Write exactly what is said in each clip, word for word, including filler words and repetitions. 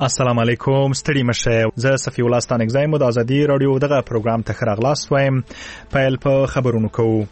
السلام علیکم، ستړي مشه. زه صفی الله ستانکزی مو د ازادي رادیو دغه پروګرام ته خراغلاست وایم. پیل په خبرونو کوو.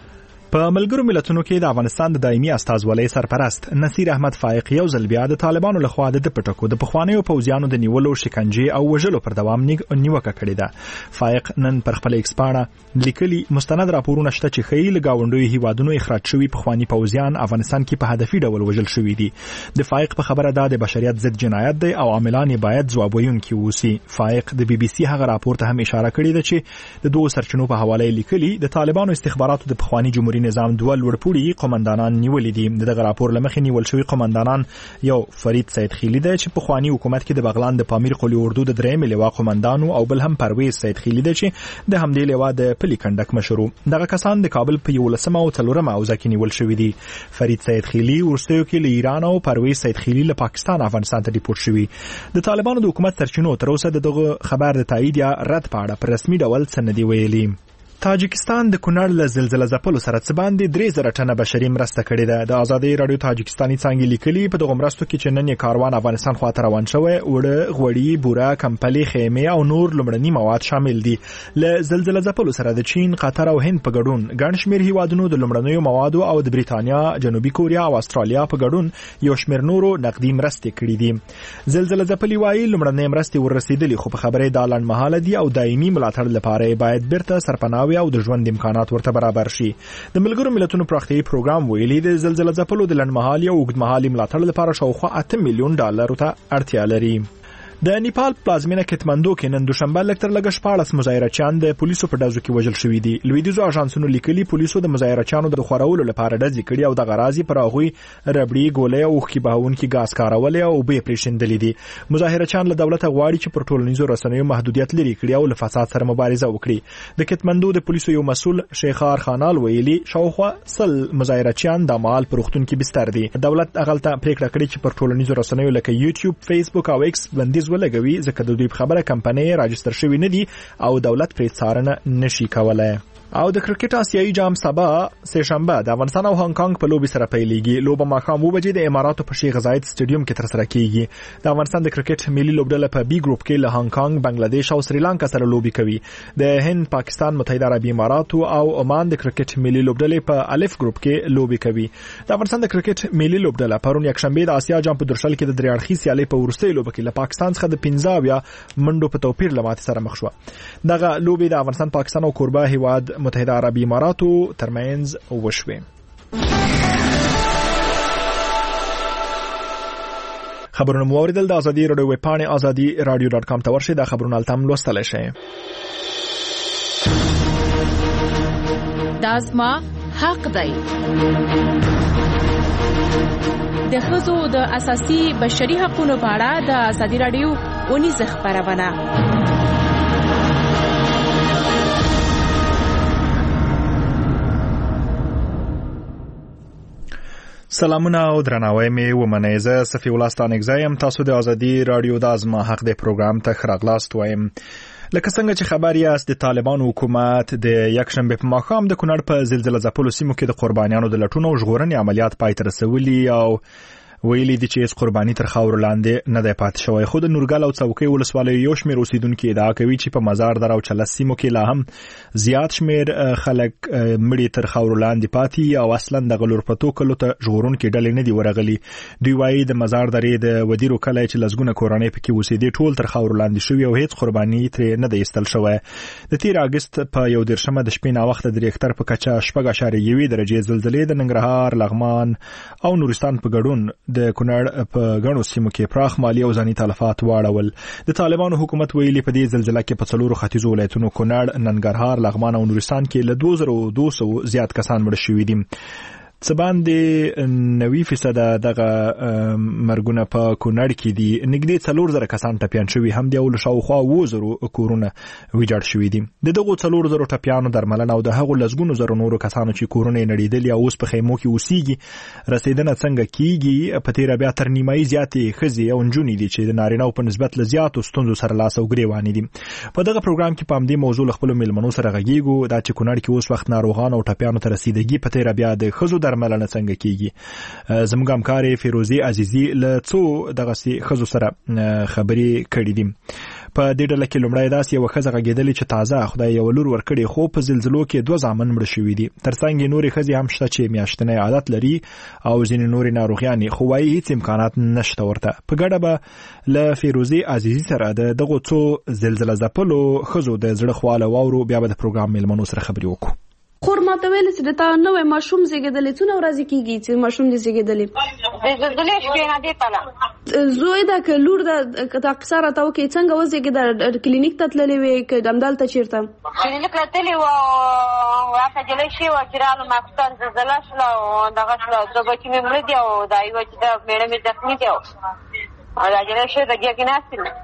په ملګرو ملتونو کې د افغانستان د دایمي استازولۍ سرپرست نصیر احمد فائق یو ځل بیا د طالبانو لخوا د پټکو د پخوانیو پوځیانو د نیولو، شکنجې او وژلو پر دوام نیوکه کړې ده. فائق نن پر خپل ایکس پاڼه لیکلي مستند راپورونه شته چې ښیي له ګاونډیو هیوادونو اخراج شوي پخواني پوځیان افغانستان کې په هدفي ډول وژل شوي دي. د فائق په خبره ده د بشریت ضد جنایت دی او عاملان باید ځواب ویونکي اوسي. فائق د بي بي سي هغه راپور ته هم اشاره کړې ده چې د دوه سرچینو په حواله لیکلي د طالبانو استخباراتو د پخواني جمهوریت نظام دوه لوړپوړي قومندانان نیولې دي. دغه راپور لمخې نیول شوی قومندانان یو فرید سید خیلی دی چې په خواني حکومت کې د بغلان د پامیر قلی اردو د درېم لواء قومندانو، او بل هم پرویز سید خیلی دی چې د همدې لواء د پلي کنډک مشرو. دغه کسان د کابل په یولسمه او څلورمه اوزه کې نیول شوی دي. فرید سید خیلی ورستیو کې له ایران او پرویز سید خیلی له پاکستان افغانستان ته ریپورت شوی. د طالبانو د حکومت ترچینو تر اوسه دغه خبر د تایید یا رد په اړه په رسمي ډول څه نه دی ویلي. تاجکستان د کونړ له زلزلې ځپلو سره څه باندې درې زره ټنه بشري مرسته کړې ده. د ازادي رادیو تاجکستاني څانګې لیکلي په دغه مرستو کې چې نن یې کاروان افغانستان خواته روان شوی، وړه، غوړي، بوره، کمپلې، خیمې او نور لومړني مواد شامل دي. له زلزلې ځپلو سره د چین، قطر او هند په ګډون ګڼ شمېر هیوادونو د لومړنیو موادو او د بریتانیا، جنوبي کوریا او استرالیا په ګډون یو شمېر نورو نقدي مرستې کړې دي. زلزلې ځپلي وايي لومړنۍ مرستې ورسېدلې، خو په خبرې دا لنډمهاله دي او دایمي ملاتړ لپاره باید بیرته سرپناه او د ژوند امکانات ورته برابر شي. د ملګرو ملتونو پراختیايي پروګرام ویلي د زلزلې ځپلو د لنډمهالي او اوږدمهالي ملاتړ لپاره شاوخوا اته میلیون ډالر ته اړتیا لري. د نیپال پلازمینه کټمندو کې نن دوشنبه لکتر لګ شپاړس مظاهرچیان د پولیسو په ډزو کې وژل شوي دي. لویدیځو اژانسونو لیکلي پولیسو د مظاهرچیانو د خورولو لپاره ډزې کړي او د غرازي پر هغوی ربړي، ګولۍ او خې بهونکي ګاز کارولې او به پرېښندلې دي. مظاهرچیان له دولت غواړي چې پر ټولنیزو رسنیو محدودیت لري کړي او له فساد سره مبارزه وکړي. د کټمندو د پولیسو یو مسؤل شیخار خانال ویلي شاوخوا سل مظاهرچیان د مال پر وختون کې بستر دي. دولت اغلطه پریکړه کړې چې پر ټولنیزو رسنیو لکه یوټیوب، فیسبوک او ایکس بندیز ولګوي، ځکه د دوی خبره کمپنۍ راجستر شوی نه دي او دولت پرې څارنه نشي کولای. او د کرکټ آسیایي جام سبا سه شنبه د افغانستان او هانګ کانګ په لوبي سره پیلېږي. لوبه ماښام اوه بجې د اماراتو په شیخ زاید سټیډیوم کې ترسره کیږي. د افغانستان د کرکټ ملي لوبډله په بي ګروپ کې له هانګ کانګ، بنگلاديش او سریلانکا سره لوبي کوي. د هند، پاکستان، متحده عربي اماراتو او عمان د کرکټ ملي لوبډلې په الف ګروپ کې لوبي کوي. د افغانستان د کرکټ ملي لوبډله پرون یکشنبه د آسیا جام په درشل کې د درې اړخي سیالي په ورستۍ لوبه کې له پاکستان څخه د پنځه اویا منډو په توپیر له ماتې سره مخ شوه. دغه لوبي د افغانستان، پاکستان او کوربه هیواد متحده عربي اماراتو ترمنځ وشوي. خبرونه مو اوریدل. د ازادي رادیو ویب پاڼه ازادي رادیو ډاټ کام ته ورشئ. دا خبرونه التم لوستلی شئ. دا زما حق دی. د ښځو د اساسي بشري حقوقو په اړه د ازادي رادیو ونیزه خبرونه. سلامونه او درناوی مې ومنئ. زه صفی الله ستانکزی یم. تاسو د ازادي رادیو د ازما حق د پروګرام ته خراغلاست وایم. لکه څنګه چې خبر یاست د طالبانو حکومت د یکشنبه په ماښام د کونړ په زلزلې ځپلو سیمو کې د قربانیانو د لټون او ژغورنې عملیات پای ته رسولي او ویلي دي چې هیڅ قرباني تر خاورو لاندې نه دی پاتې شوی. خو د نورګل او څوکۍ ولسوالۍ یو شمېر اوسیدونکي ادعا کوي چې په مزار در او چلس سیمو کې لا هم زیات شمېر خلک مړي تر خاورو لاندې پاتې او اصلا د غلورپتو کلو ته ژغورونکي ډلې نه دي ورغلي. دوی وایي د مزار درې د ودیرو کلی چې لسګونه کورنۍ پکې اوسېدې ټول تر خاورو لاندې شوي او هیڅ قرباني ترې نه دی ایستل شوی. د تیر اګست په یو دېرشمه د شپې ناوخته د ریختر په کچه شپږ اعشاریه یوې درجې زلزلې د ننګرهار، لغمان او نورستان په ګډون د کونړ په غنو سیمو کې پراخ مالی او ځاني تلفات واړول. د طالبانو حکومت ویلي په دې زلزلې کې په څلورو ختیځو ولایتونو کونړ، ننګرهار، لغمان او نورستان کې له دوه زره دوه سوه زیات کسان مړه شوي دي. څه باندې نوي فیصد دغه مرګونه په کونړ کې دي. نږدې څلور زره کسان ټپیان شوي هم دي او له شاوخوا اووه زرو کورونه ویجاړ شوي دي. د دغو څلور زرو ټپیانو درملنه او د هغو لسګونو زرو نورو کسانو چې کورونه یې نړېدلي او اوس په خیمو کې اوسېږي رسېدنه څنګه کیږي. په تېره بیا تر نیمایي زیاتې ښځې او نجونې دي چې د نارینهو په نسبت له زیاتو ستونزو سره لاس او ګرېوانې دي. په دغه پروګرام کې په همدې موضوع له خپلو مېلمنو سره غږېږو. دا چې کونړ کې اوس وخت ناروغانو او ټپیانو ته رسېدګي په تېره بیا د ښځو درملنه څنګه کیږي. زموږ همکارې فیروزي عزیزي له څو دغه سي خزو سره خبرې کړې دي. په دې ډله کې لومړی داسې یو ښځه غږېدلې چې تازه خدای یو لور ورکړي خو په زلزلو کې دوه زامن مړه شوي دي. ترڅنګ یې نورې ښځې هم شته چې میاشتنی عادت لري او ځینې نورې ناروغیانې، خو وایي هیڅ امکانات نشته ورته. په ګډه به له فیروزي عزیزي سره د دغو څو زلزله ځپلو ښځو د زړه خواله واورو، بیا به د پروګرام میلمنو سره خبرې وکړو. خور ما ته ویل چې د تا نوې ماشوم زیږېدلی څونه ورځې کېږي چې ماشوم دې زیږېدلی؟ زیږېدلی شپې نه دې پله زوی ده که لور ده؟ که دا قصه راته وکړې څنګه وزېږېده؟ کلینیک ته تللې وې که همدلته چېرته؟ کلینیک ته تللې وه او هلته جلۍ شوې وه چې رالو ماخوستن زلزله شوله او دغه شوله، دوه بچي مې مړه دي او دا یوه چې ده مېړه مې زخمي دی او دا جلۍ شوې ده ګیا کې ناستې ده.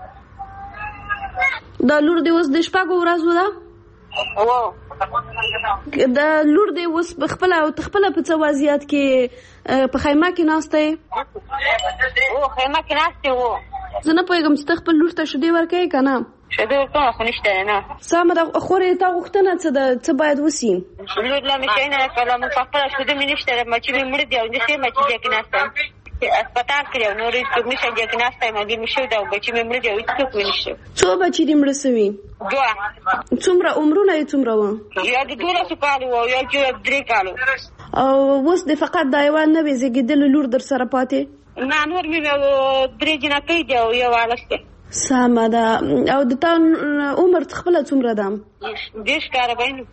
دا لور دې اوس د شپږو ورځو ده؟ هو د لور دې اوس خپله او خپله په څه وضعیت کې په خیمه کې ناسته یې؟ هو خیمه کې ناستې وو. زه نه پوهېږم چې ته خپل لور ته شیدې ورکوې که نه؟ شیدې ورکوم خو نشته نه. سمه ده. خورې تا غوښتنه څه ده؟ څه باید وسي؟ لور لا مې شی نه کړله، مې په خپله شیدې مې نشته، مچي مې مړه دي او زه ښې مچي دی کې ناسته یم. اسپتال کې او نور هیڅ نشته دی کې ناسته یم، هګۍ مې شوي ده او بچي مې مړه دي او هېڅ څوک مې نشته. څو بچي دې مړه سوي؟ دوه. څومره عمرونه یې څومره وه؟ یا د دولسو کالو وه او یا چې درې کالو. او اوس د فقط دا یوه نوې زیږېدلې لور در سره پاتې؟ نه نور مې درې جنکۍ دي او یو هلک دی. سمه ده. او د تا عمر خپله څومره ده؟ دېرش کاله به وي.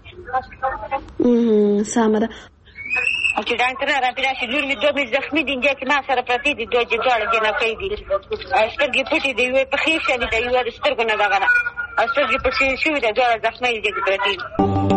سمه ده. او چې ډاکټر راپې راشي لور مې دوه مې زخمي دي انجا کې ما سره پرتې دي، دوه دواړه جنکۍ دي او سترګې پټې دي، یوه پښې شلې ده یوه د سترګو نه دغه ده او سترګې پټې شوي ده، دواړه زخمۍ دي کې پرتې دي.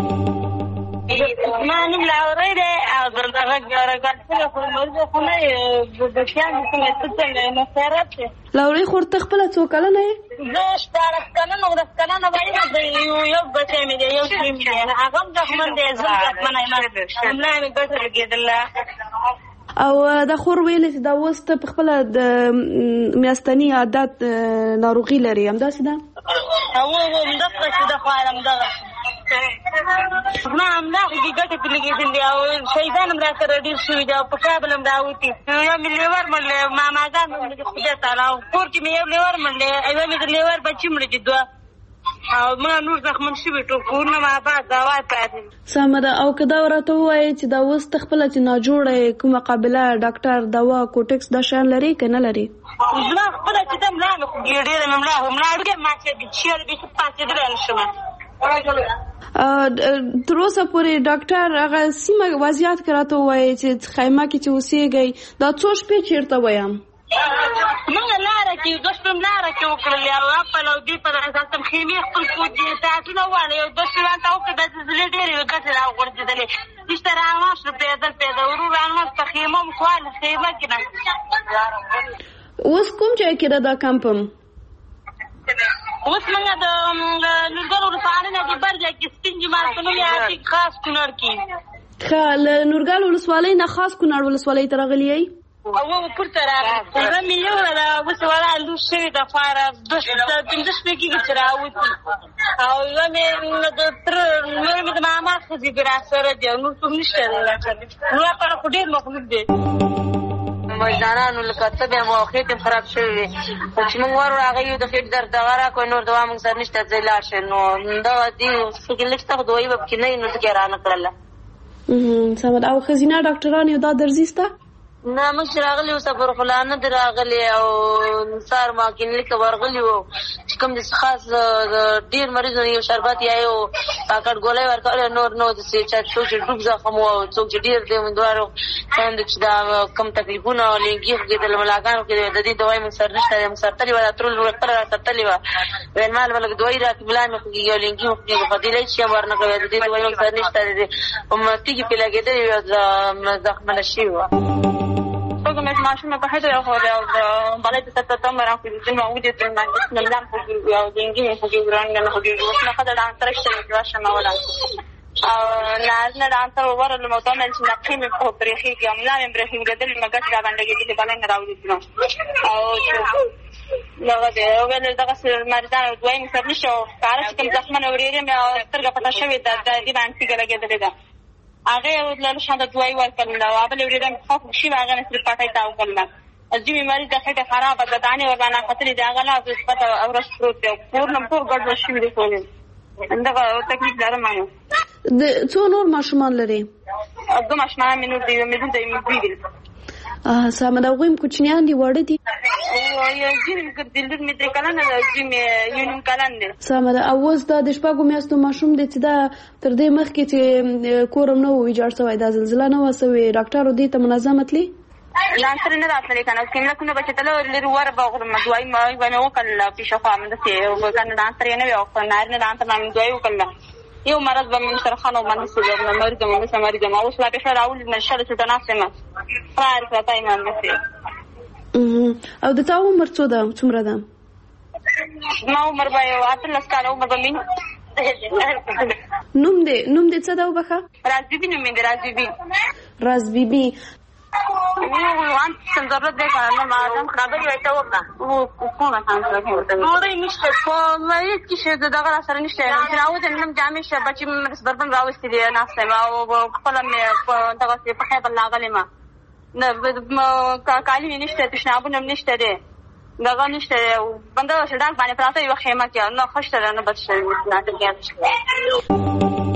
زما نوم لاورۍ دی او دلته غږ څنګه خو موضوع خو نه یې بچیان دي څنګه ته څنګه یې مسرت دی. لاورۍ خور ته خپله څو کلنه یې؟ زه شپاړس کلنه ورځ کلنه به یم. یو بچی مې دی یو زوی مې دی، هغه هم زخمن دی، زه هم زخمنه یم، ملا مې ګټه لګېدله. او دا خور ویلې چې دا اوس ته په خپله د میاشتني عادت ناروغي لري، همداسې ده؟ هو هو همدغه چې ده خو همدغه زما همدغې ګټې پرې لګېدلې او شهیدان هم را سره ډېر شوي دي او په کابل هم راوتي. یو مې لیور مړلی، ماماګان مې مړه دي خدای تعالی، او کور کې مې یو لیور مړلی، یوه مې د لیور بچي مړه دي دوه، او ما نور زخمن شوي ټول کورونه مې آباد آباد پاتې. سمه ده. او که دا راته ووایې چې دا اوس ته خپله چې ناجوړه یې کومه قابله ډاکټر دوا کوټکس دا شیان لري که نه لري؟ زما خپله چې ده ملا مې خوږېږي، ډېره مې ملا ملا ډېر ماتېږي، چیرې بېخي پاڅېدلی نه شم. تر اوسه پورې ډاکټر هغه سیمه وضعیت کې راته ووایي چې خیمه کې چې اوسېږئ دا څو شپې چېرته ویم؟ موږ لاره کې دوه شپې م لاره کې وکړلې او اپل او دې په هلته م خیمې خپل ساعتونه وواړه، یو دوه شپې هلته وکړه، دا زلزلې ډېرې وې ګټې راوغورځېدلې، هېڅته روان شو پیدل پیدل ورو روان په خیمه م خواله خیمه کې نه. اوس کوم ځای کې ده دا کمپم؟ اوس موږ د نورګل ولسوالۍ نه د بر ځای کې سپین جومات په نوم یې خاص کونړ کې. ښه، له نورګل ولسوالۍ نه خاص کونړ ولسوالۍ ته راغلي یئ؟ او پورته راغلې یوه مې یوړه ده اوس وړه لور شوې ده خواره پنځه شپې کېږي چې راوځي، او یوه مې د تره نور مې د ماما ښځې دي راسره دي او نور څوک نشته دی راسره، نور لپاره خو ډېر مخلوق دی. مجدانانو لکه څه بیا مو خېټې م خراب شوې وې، خو چې موږ ور راغلي یو د خېټې درد دغه راکړی، نور دوا موږ سره نشته، ځای لاړ شئ. نو دغه دې پکې لږ څه خو دوایي به پکې نه وي، نو ځکه یې رانه کړله. سمه ده. او ښځینه ډاکټران یو دا درځي سته؟ نه موږ چې راغلي وو سفرخلا نه دي راغلي، او سهار ما کلینیک ته ورغلي وو چې کوم داسې خاص ډېر مریضونه یو شربت یا یو پاکټ ګولۍ ورکولی، نور نو داسې چا څوک چې ډوب زخم وو او څوک چې ډېر د امیندوارو خویندو چې دا کوم تکلیفونه او لینګي خوږېدل ملاګانو کې د دې دوایي موږ سره نشته دی، موږ سره تلې وه، دا ترور لوړه خپله را سره تلې وه، ویل مال به لږ دوایي راکړي، ملا مې خوږېږي او لینګي مې خوږېږي، خو دې لایي چې هم ورنه کوي، د دې دوایي موږ سره نشته دی، په تیږې پرې لګېدلې وې او زخمنه شوې وه. Poco me smash me pahet ya ho ya balai te ta ta mara ku din ma udi tin ma din lam ku ya dingi me ku ran na ku din na kada dan tarashte me washa ma wala او نازنه دانتر ور له متمن چې نقې مې په برېخي کې املا مې برېخي ګدل مګس را باندې کې باندې نه راوړي نو او لغه دې او ول دغه سر مریضان دوی مې سر نشو کار چې کوم ځخمن اورېره مې سترګه پټه شوې ده د دې باندې کې لګېدلې ده هغه له شاده دوی ورکړل او بل ورېدم خو شي هغه نه سره پټای تا وکړل ځینې مریض د خټه خراب ده دانه ورانه خطرې دا غلا د سپته او رس پروت دی پورنم پور ګډ شي دی کوی انده تکلیف درمانه د څو نور ماشومان لري دو ماشومان مې نور دی مې د مې دی اه سم دا ویم کوچنیان دی وړ دي او یو ځین ګدل مې د کلن جیم یونیم کلن دی سم دا اوس د شپږو میاشتو ماشوم دی چې دا تر دې مخکې چې کورم نو ویجاړ شوی دا زلزلہ نه وسوي ډاکټر دې ته منظمتلی لانتر نه راتلې کنه کیمره کنه بچته لري ور باغ مدوای ما باندې وکړه په شفا مند سي او کنه لانتر نه وي او نه نه لانتر باندې دوی وکړه یو مرض به من سره خانو باندې سره نه مرګ مو سره مرګ ما اوس لا به سره اول نه شل څه تناسب ما قرار کړای ما نسي او د تاسو عمر څو ده څومره ده ما عمر به یو اتلس کال عمر به مين نوم دې نوم دې څه ده وبخه راز بیبي نوم دې راز بیبي راز بیبي وان څنګه درته کنه ما دم خبرې وایته وکړه او کومه څنګه نورې نشته په مې کې شه دغه سره نشته نه راو دې نن جامې شه بچي مې دربن راوستي دي نه سم او خپل مې په دغه په خیبر لاغلې ما نه کالی نشته تشنابونه نشته دي دغه نشته بنده شډان باندې پراته یو خیمه کې نه خوشته نه بچي نه ته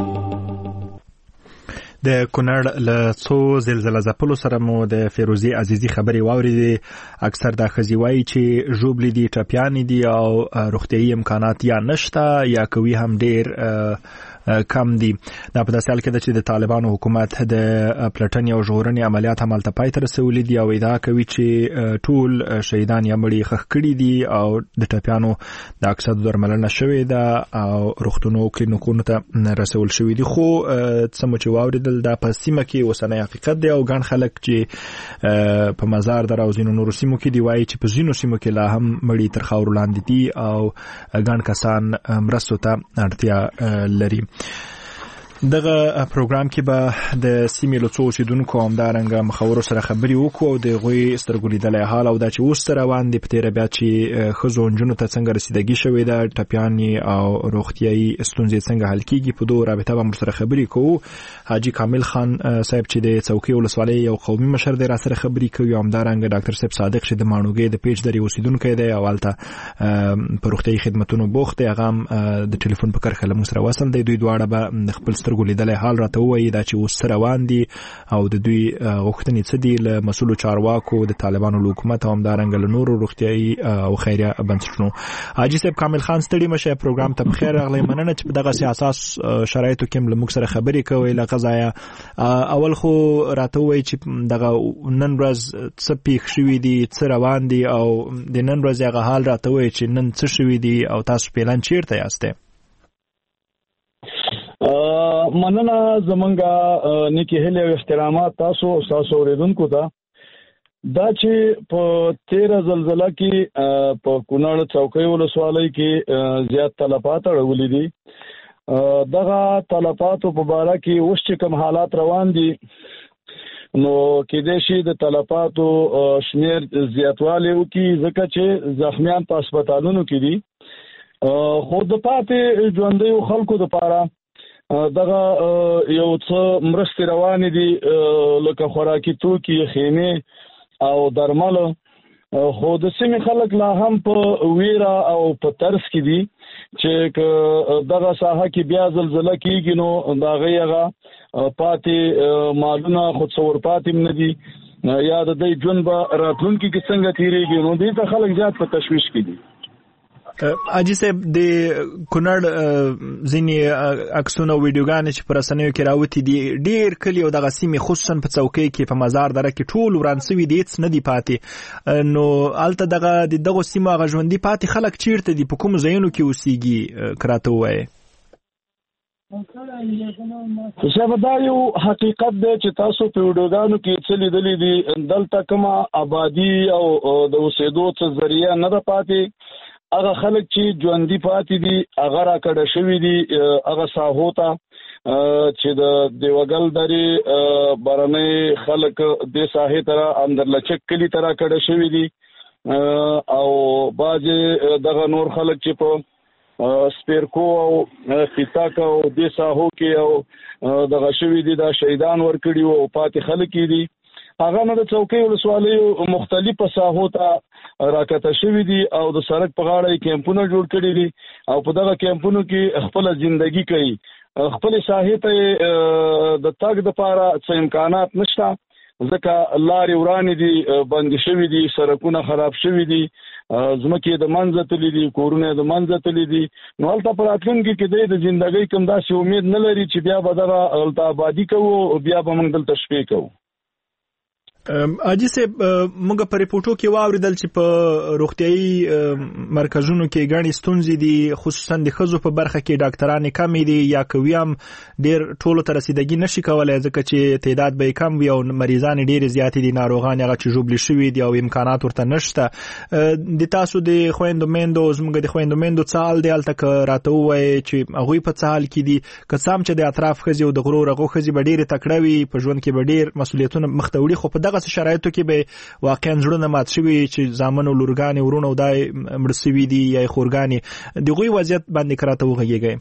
د کونړ له څو زلزلې ځپلو سره مو د فیروزي عزیزي خبرې واورېدې اکثر د ښځې وایي چې ژوبلې دي ټپیانې دي او روغتیایي امکانات یا نشته یا کوي هم ډېر کم دي دا په داسې حال کې ده چې د طالبانو حکومت د پلټنې او ژغورنې عملیات همالته پای ته رسولي دي او ادعا کوي چې ټول شهیدان یا مړي ښخ کړي دي او د ټپیانو د اکثرو درملنه شوې ده او روغتونو او کلینیکونو ته رسول شوي دي خو څه مو چې واورېدل دا په سیمه کې اوسنی حقیقت دی او ګڼ خلک چې په مزار در او ځینو نورو سیمو کې دی وایي چې په ځینو سیمو کې لا هم مړي تر خاورو لاندې دي او ګڼ کسان مرستو ته اړتیا لري دغه پروګرام کې به د سیمې له څو اوسیدونکو همدارنګه مخورو سره خبرې وکړو او د هغوی سترګو لیدلی حال او دا چې اوس څه روان دي په تېره بیا چې ښځو نجونو ته څنګه رسیدګي شوې ده ټپیانې او روغتیایي ستونزې څنګه حل کېږي په دو رابطه به موږ سره خبرې کوو حاجي کامل خان صاحب چې د څوکۍ ولسوالۍ یو قومي مشر دی راسره خبرې کوي او همدارنګه ډاکټر صاحب صادق چې د ماڼوګۍ د پیج درې اوسیدونکی دی او هلته په روغتیایي خدمتونو بوخت دی هغه هم د ټلیفون په کرښه له موږ سره وصل دی دوی دواړه به د خپل سترګو لیدلی حال راته ووایي دا چې اوس څه روان دي او د دوی غوښتنې څه دي له مسؤلو چارواکو د طالبانو له حکومت او همدارنګه له نورو روغتیایي او خیریه بنسټونو. حاجي صاحب کامل خان ستړي مشه پروګرام ته بخیر راغلی مننه چې په دغه سیاساس شرایطو کې له موږ سره خبرې کوي له قضایا اول خو راته ووایي چې دغه نن ورځ څه پیښ شوي دي څه روان دي او د نن ورځ هغه حال راته ووایي چې نن څه شوي دي او تاسو پلان چیرته یاست؟ مننه زمونږه نیکی هیله او احترامات تاسو او تاسو اوریدونکو ته دا چې په تیره زلزلہ کې په کونړ څوکۍ ولسوالۍ کې زیات تلفات اړولې دي دغه تلفاتو په اړه کې اوس چې کوم حالات روان دي نو کېدای شي د تلفاتو شمیر زیاتوالی وکړي ځکه چې زخمیان په هسپتالونو کې دي خو د پاتې ژوندیو خلکو دپاره دغه یو څه مرستې روانې دي لکه خوراکي توکي خیمې او درمل خو د سیمې خلک لا هم په ویره او په ترس کې دي چې دغه ساحه کې بیا زلزلہ کېږي نو د هغې هغه پاتې مالونه خو څور پاتې هم نه دي یا د دوی ژوند به راتلونکي کې څنګه تېرېږي نو دې ته خلک زیات په تشویش کې دي. حاجي صاحب د کونړ ځینې عکسونه او ویډیوګانې چې په رسنیو کې راوتي دي ډېر کلي او دغه سیمې خصوصا په څوکۍ کې په مزار دره کې ټول وران سوي دي هېڅ نه دي پاتې نو هلته دغه د دغو سیمو هغه ژوندي پاتې خلک چیرته دي په کومو ځایونو کې اوسېږي که راته ووایې؟ صاحب دا یو حقیقت دی چې تاسو په ویډیوګانو کې څه لیدلي دي دلته کومه آبادي او د اوسېدو څه ذریعه نه ده پاتې هغه خلک چې ژوندي پاتې دي هغه راکډه شوي دي هغه ساحو ته چې د دیوګل درې بهرنۍ خلک دې ساحې ته اندرلچک کلي ته راکډه شوي دي او بعضې دغه نور خلک چې په سپیرکو او فیتاک او د ساحو کې او د غشوي دي د شهیدان ورکړي او پاتې خلک دي هغه نه د چوکۍ ولسوالۍ مختلفه ساحو ته راکته شوی دي او د سړک په غاړه کیمپونه جوړ کړي دي او په دغه کیمپونو کې خپل ژوندۍ کوي خپل ساحې ته د تاګ د پاره څه امکانات نشته ځکه لارې ورانې دي بند شوي دي سړکونه خراب شوي دي ځمکې د منځه تللي دي کورونه د منځه تللي دي نو هلته په راتلونکي کې د ژوندۍ کوم داسې امید نه لري چې بیا به دغه هلته آبادي کوو بیا به موږ دلته شپې کوو اجي سه موږ په ریپورتو کې واوریدل چې په روغتيایي مرکزونو کې غاڼې ستونزې دي خصوصا د ښځو په برخه کې ډاکټران کم دي یا کویم ډېر ټولو ته رسیدګي نشي کولای ځکه چې تعداد به کم وي او مریضان ډېر زیات دي ناروغان هغه چې جوړ شوي دي او امکانات ورته نشته د تاسو د خويندو مندو زموږ د خويندو مندو څال دی الته راته وای چې هغه په څال کې دي قسم چې د اطراف خزي او د غرور هغه خزي به ډېر تکړه وي په ژوند کې به ډېر مسولیتونه مختوړي خو په دغه شرایطو کې به واقعا زړه مات شوی چې زامن او لورګانې ورونه او دای مرسوي دي یا خورګانې دغه وضعیت باندې کراته وغږیږي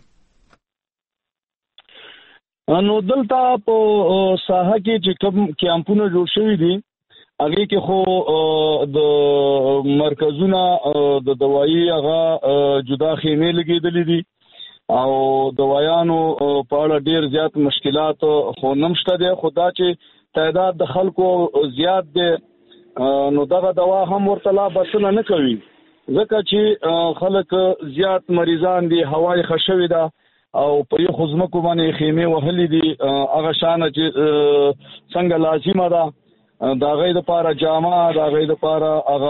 نو دلته په ساحه کې چې کوم کیمپونه جوړ شوي دي هغه کې خو د مرکزونه د دوايي هغه جدا خیمه لګیدلې دي او دوايانو په اړه ډیر زیات مشکلات خو نمشته دي خدا چې تعداد د خلکو زیات دي نو دغه دوا هم ورته لا بسنه نه کوي ځکه چې خلک زیات مریضان دي هوای خشوي ده او په یو خزمکو باندې خیمه وهلې دي هغه شان چې څنګه لازمه ده دا غي د پاره جامه دا غي د پاره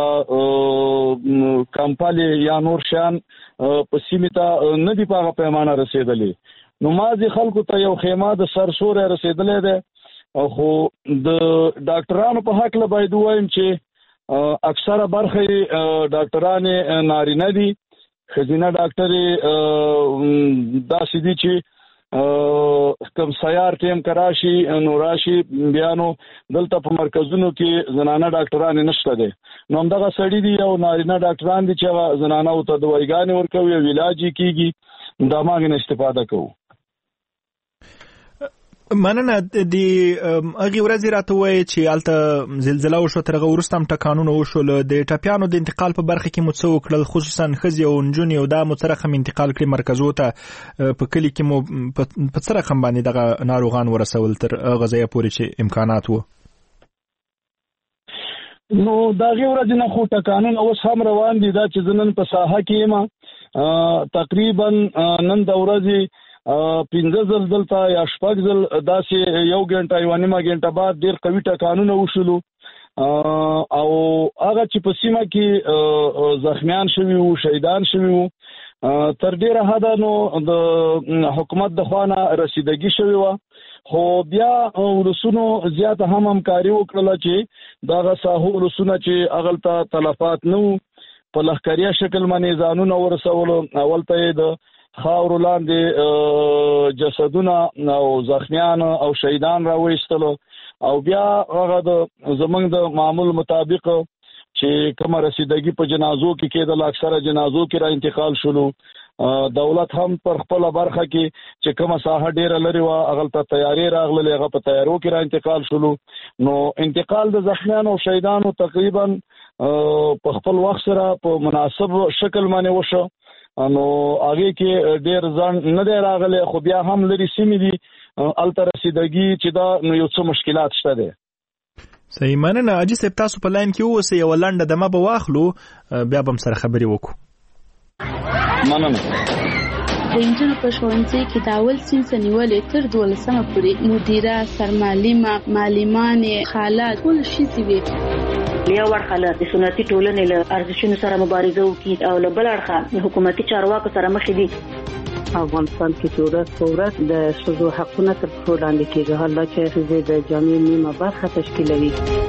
هغه کمپالي یا نور شان په سیمه نه دی په پیمانه رسیدلې نو مازي خلکو ته یو خیمه د سرسورې رسیدلې ده خو د ډاکټرانو په حق له باید وایم چې اکثره برخه ډاکټران نارینه دي خزینه ډاکټر داسې دي چې کوم سیار ټیم کراشي نوراشي بیانو دلته په مرکزونو کې زنانه ډاکټران نشته دي نو همدغه سړي دي او نارینه ډاکټران دي چې زنانه او ته دوايګانې ورکوي او علاج کیږي دا ماګه استفاده کوو مننه د اغي ورځ راته وای چې الته زلزلہ وشو ترغه ورستم ټکانونه وشول د ټاپیانو د انتقال په برخه کې مڅو کړل خصوصا خزي او نجونی او د مترخم انتقال کړي مرکزو ته په کلی کې مو په ترخم باندې دغه ناروغان ورسول تر غزا پورې چې امکانات وو نو دا غي ورځ نه خو ټکانونه اوس هم روان دي دا چې زنن په ساحه کې ما تقریبا نن د ورځې پنځه ځل دلته یا شپږ ځل داسې یو غنټه یو نیمه غنټه بعد ډیر قوي ټکانونه وشولو او هغه چې په سیمه کې زخمیان شوي وو شهیدان شوي وو تر ډیره حده نو د حکومت د خوانه رسیدګي شوی و خو بیا ورسونو زیات هم همکاري وکړه چې دغه ساحو ورسونه چې اغلطه تلفات نو په لخکریا شکل باندې ځانونه ورسولو اولته د خاور لاندې جسدونه او زخمیان او شهیدان راوېستل او بیا هغه د زمنګ د معمول مطابق چې کوم رسیدګي په جنازو کې کېدل اکثره جنازو کې را انتقال شولو دولت هم پر خپل برخه کې چې کومه ساحه ډیره لري وا اغلطه تیاری راغله هغه په تیارو کې را انتقال شولو نو انتقال د زخمیانو او شهیدانو تقریبا په خپل وخت سره په مناسب شکل باندې وشو نو هغه کې ډیر ځان نه دی راغله خو بیا هم لري سیمې دي التر رسیدګي چې دا نو یو څه مشکلات شته دي صحیح مننه اجي سپ تاسو په لاین کې اوسه یو لنډه دمه به واخلو بیا به سره خبري وکړو مننه د انجن په ښوونځي کې د اول صنف نیولې تر دولسمه پورې مدیره سرمعلمه معلمان حالات ټول شي وي لیا ورخله د سنتي ټولنې له ارزښتونو سره مبارزه وکړي او له بل اړخه حکومتي چارواکو سره مخ دي افغانستان کې چې ورځ په ورځ د ښځو حقونه تر پښو لاندې کېږي حالا چې ښځې د جامع نیمه برخه تشکیلوي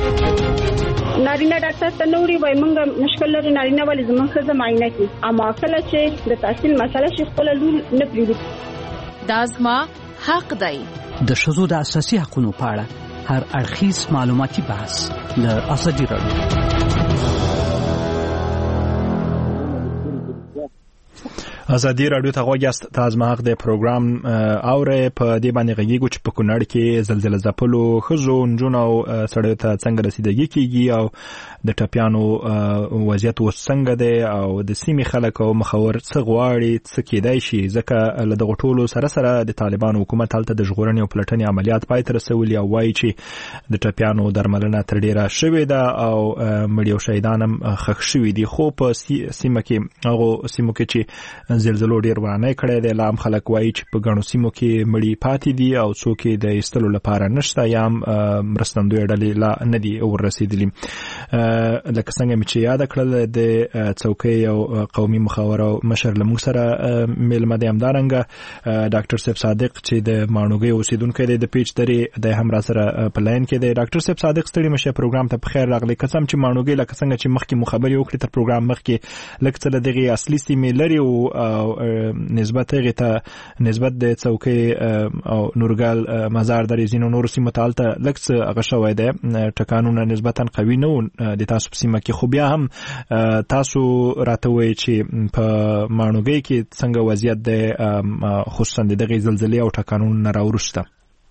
نارینه ډاکټر ته نوري وای مونږ مشکل لري نارینه ولې زموږ ښځه معاینه کوي اما کله چې د تحصیل مسله شي خپل لور نه پریږدي دا زما حق دی د ښځو د اساسي حقوقو په اړه هر اړخیز معلوماتي بحث له ازادي راډیو ازادي رادیو ته غوښتل تاسو ماغ د پروګرام اوره په دې باندې غږیږي چې په کونړ کې زلزلہ ځپلو خزو نجونو سړیو ته څنګه رسیدګي کیږي او د ټپیانو وضعیت وسنګ دی او د سیمې خلک او مخور څه غواړي څه کېدای شي ځکه له دغه ټولو سره سره د طالبان حکومت هلته د ژغورنې او پلټنې عملیات پای ته رسولي او وایي چې د ټپیانو درملنه تر ډیره شوې ده او مړي او شهیدان هم ښخ شوي دي خو په سیمه کې هغه سیمو کې چې زلزلو ډیر ورانه کړی دی لام خلک وایي چې په غنو سیمو کې مړي پاتې دي او څوک د ایستلو لپاره نشته یا مرستندوی ډلې لا نه دي ورسېدلي لکه څنګه مې چې یاد کړل د څوکۍ او قومي مخاوره مشر له موږ سره میلمه دی همدارنګه ډاکټر صاحب صادق چې د ماڼوګۍ اوسیدونکی دی د پیچ درې د هم را سره په لاین کې دی ډاکټر صاحب صادق ستړي مشه پروګرام ته په خیر راغلی قسم چې ماڼوګۍ لکه څنګه چې مخکې مو خبرې وکړې تر پروګرام مخکې لکه څه دغه اصلي سیمې لري او نسبت هغه ته نسبت د څوکۍ او نورګل مزار درې زینو نور سیمه تالته لکس هغه شوی دی ټکانونه نسبتا قوي نه د تاسو په سیمه کې خو بیا هم تاسو راته وایي چې په ماڼوګۍ کې څنګه وضعیت دی خصوصا دغه زلزلې او ټکانونه نه راورسته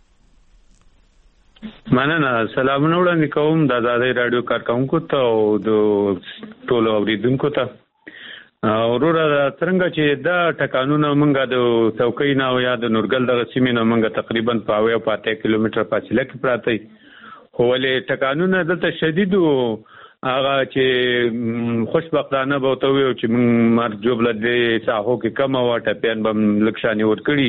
مننه سلامونه وړاندې کوم د آزادۍ رادیو کارکونکو ته او د ټولو اوریدونکو ته وروره څنګه چې دا ټکانونه مونږه د څوکۍ نه او یا د نورګل دغه سیمې نه مونږه تقریبا په اویا پاته کیلومتر فاصله کې پراته خو ولې ټکانونه دلته شدید او هغه چې خوشبختانه به ته وي چې مونږ مرجوب لدې ساحو کې کم او ټپیان به لکشانې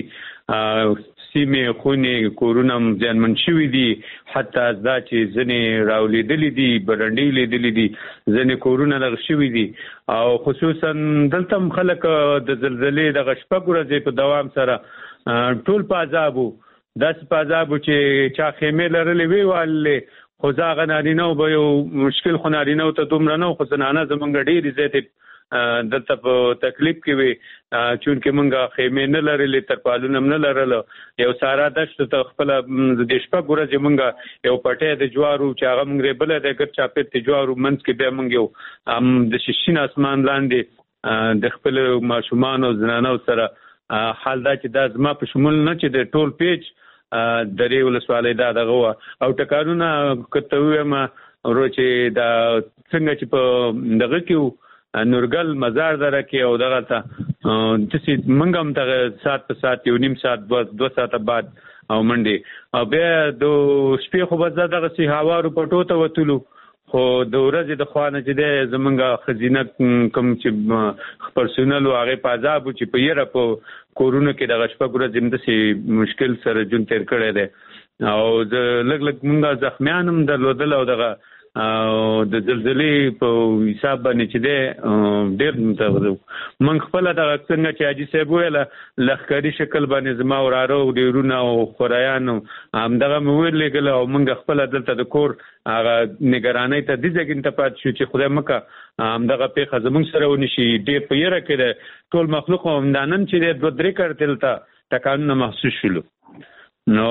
ورکړي سیمې خونې کورونه ځانمن شوي دي حتی دا چې ځنې راولیدلي دي برنډې لیدلي دي ځنې کورونه لغ شوي دي او خصوصا دلته خلک د زلزلې دغه شپږ ورځې په دوام سره ټول په عذاب وو داسې په عذاب وو چې چا خیمې لرلې وی واللې خو زاغه نارینه به یو مشکل خو نارینه ته دومره نه خو زنانه زمونږ ډېرې زیاتې دلته په تکلیف کې وي چونکې مونږه خیمې نه لرلې ترپالونه نه لرل یو سارا دشت ته خپل د شپږ ورځې مونږه یو پټې د جوارو چې هغه مونږ ریبل د ګر چاپې د جوارو منځ کې به مونږ یو ام د شین اسمان لاندې د خپل ماشومان او زنانو سره حال دا چې دا زما په شمول نه چې د ټول پیج درې ولسوالۍ دا دغه او ټکانونه کته وایم ورو چې دا څنګه چې په دغه کې نورګل مزار دره کې او دغه ته د سې منګم ته سات په سات یو نیم سات دوه ساعته بعد او منډي او بیا د شپې خو بس دغه سي هوارو پټو ته وتلو خو د ورځې د خوانه چې د زمونږه خزینه کوم چې پرسونل او هغه په عذاب چې په یره په کورونو کې د شپږ ورځې د سي مشکل سره جون تیر کړی دی او د لګ لګ مونږه زخمیان هم درلودل او دغه او د زلزلې په حساب باندې چې دی ډېر متغذو من خپل د څنګه چې اجي صاحب ویل لخکري شکل باندې زما وراره او ډیرونه او خورایان هم دغه مویل لګل او موږ خپل دلته د کور هغه نگرانۍ ته د ځګین ته پات شو چې خدای مکه هم دغه پیخه زمونږ سره ونشي ډېر په یره کې ټول مخلوق هم دانن چې د دوه درې کړتل ته ټکانونه محسوس شول نو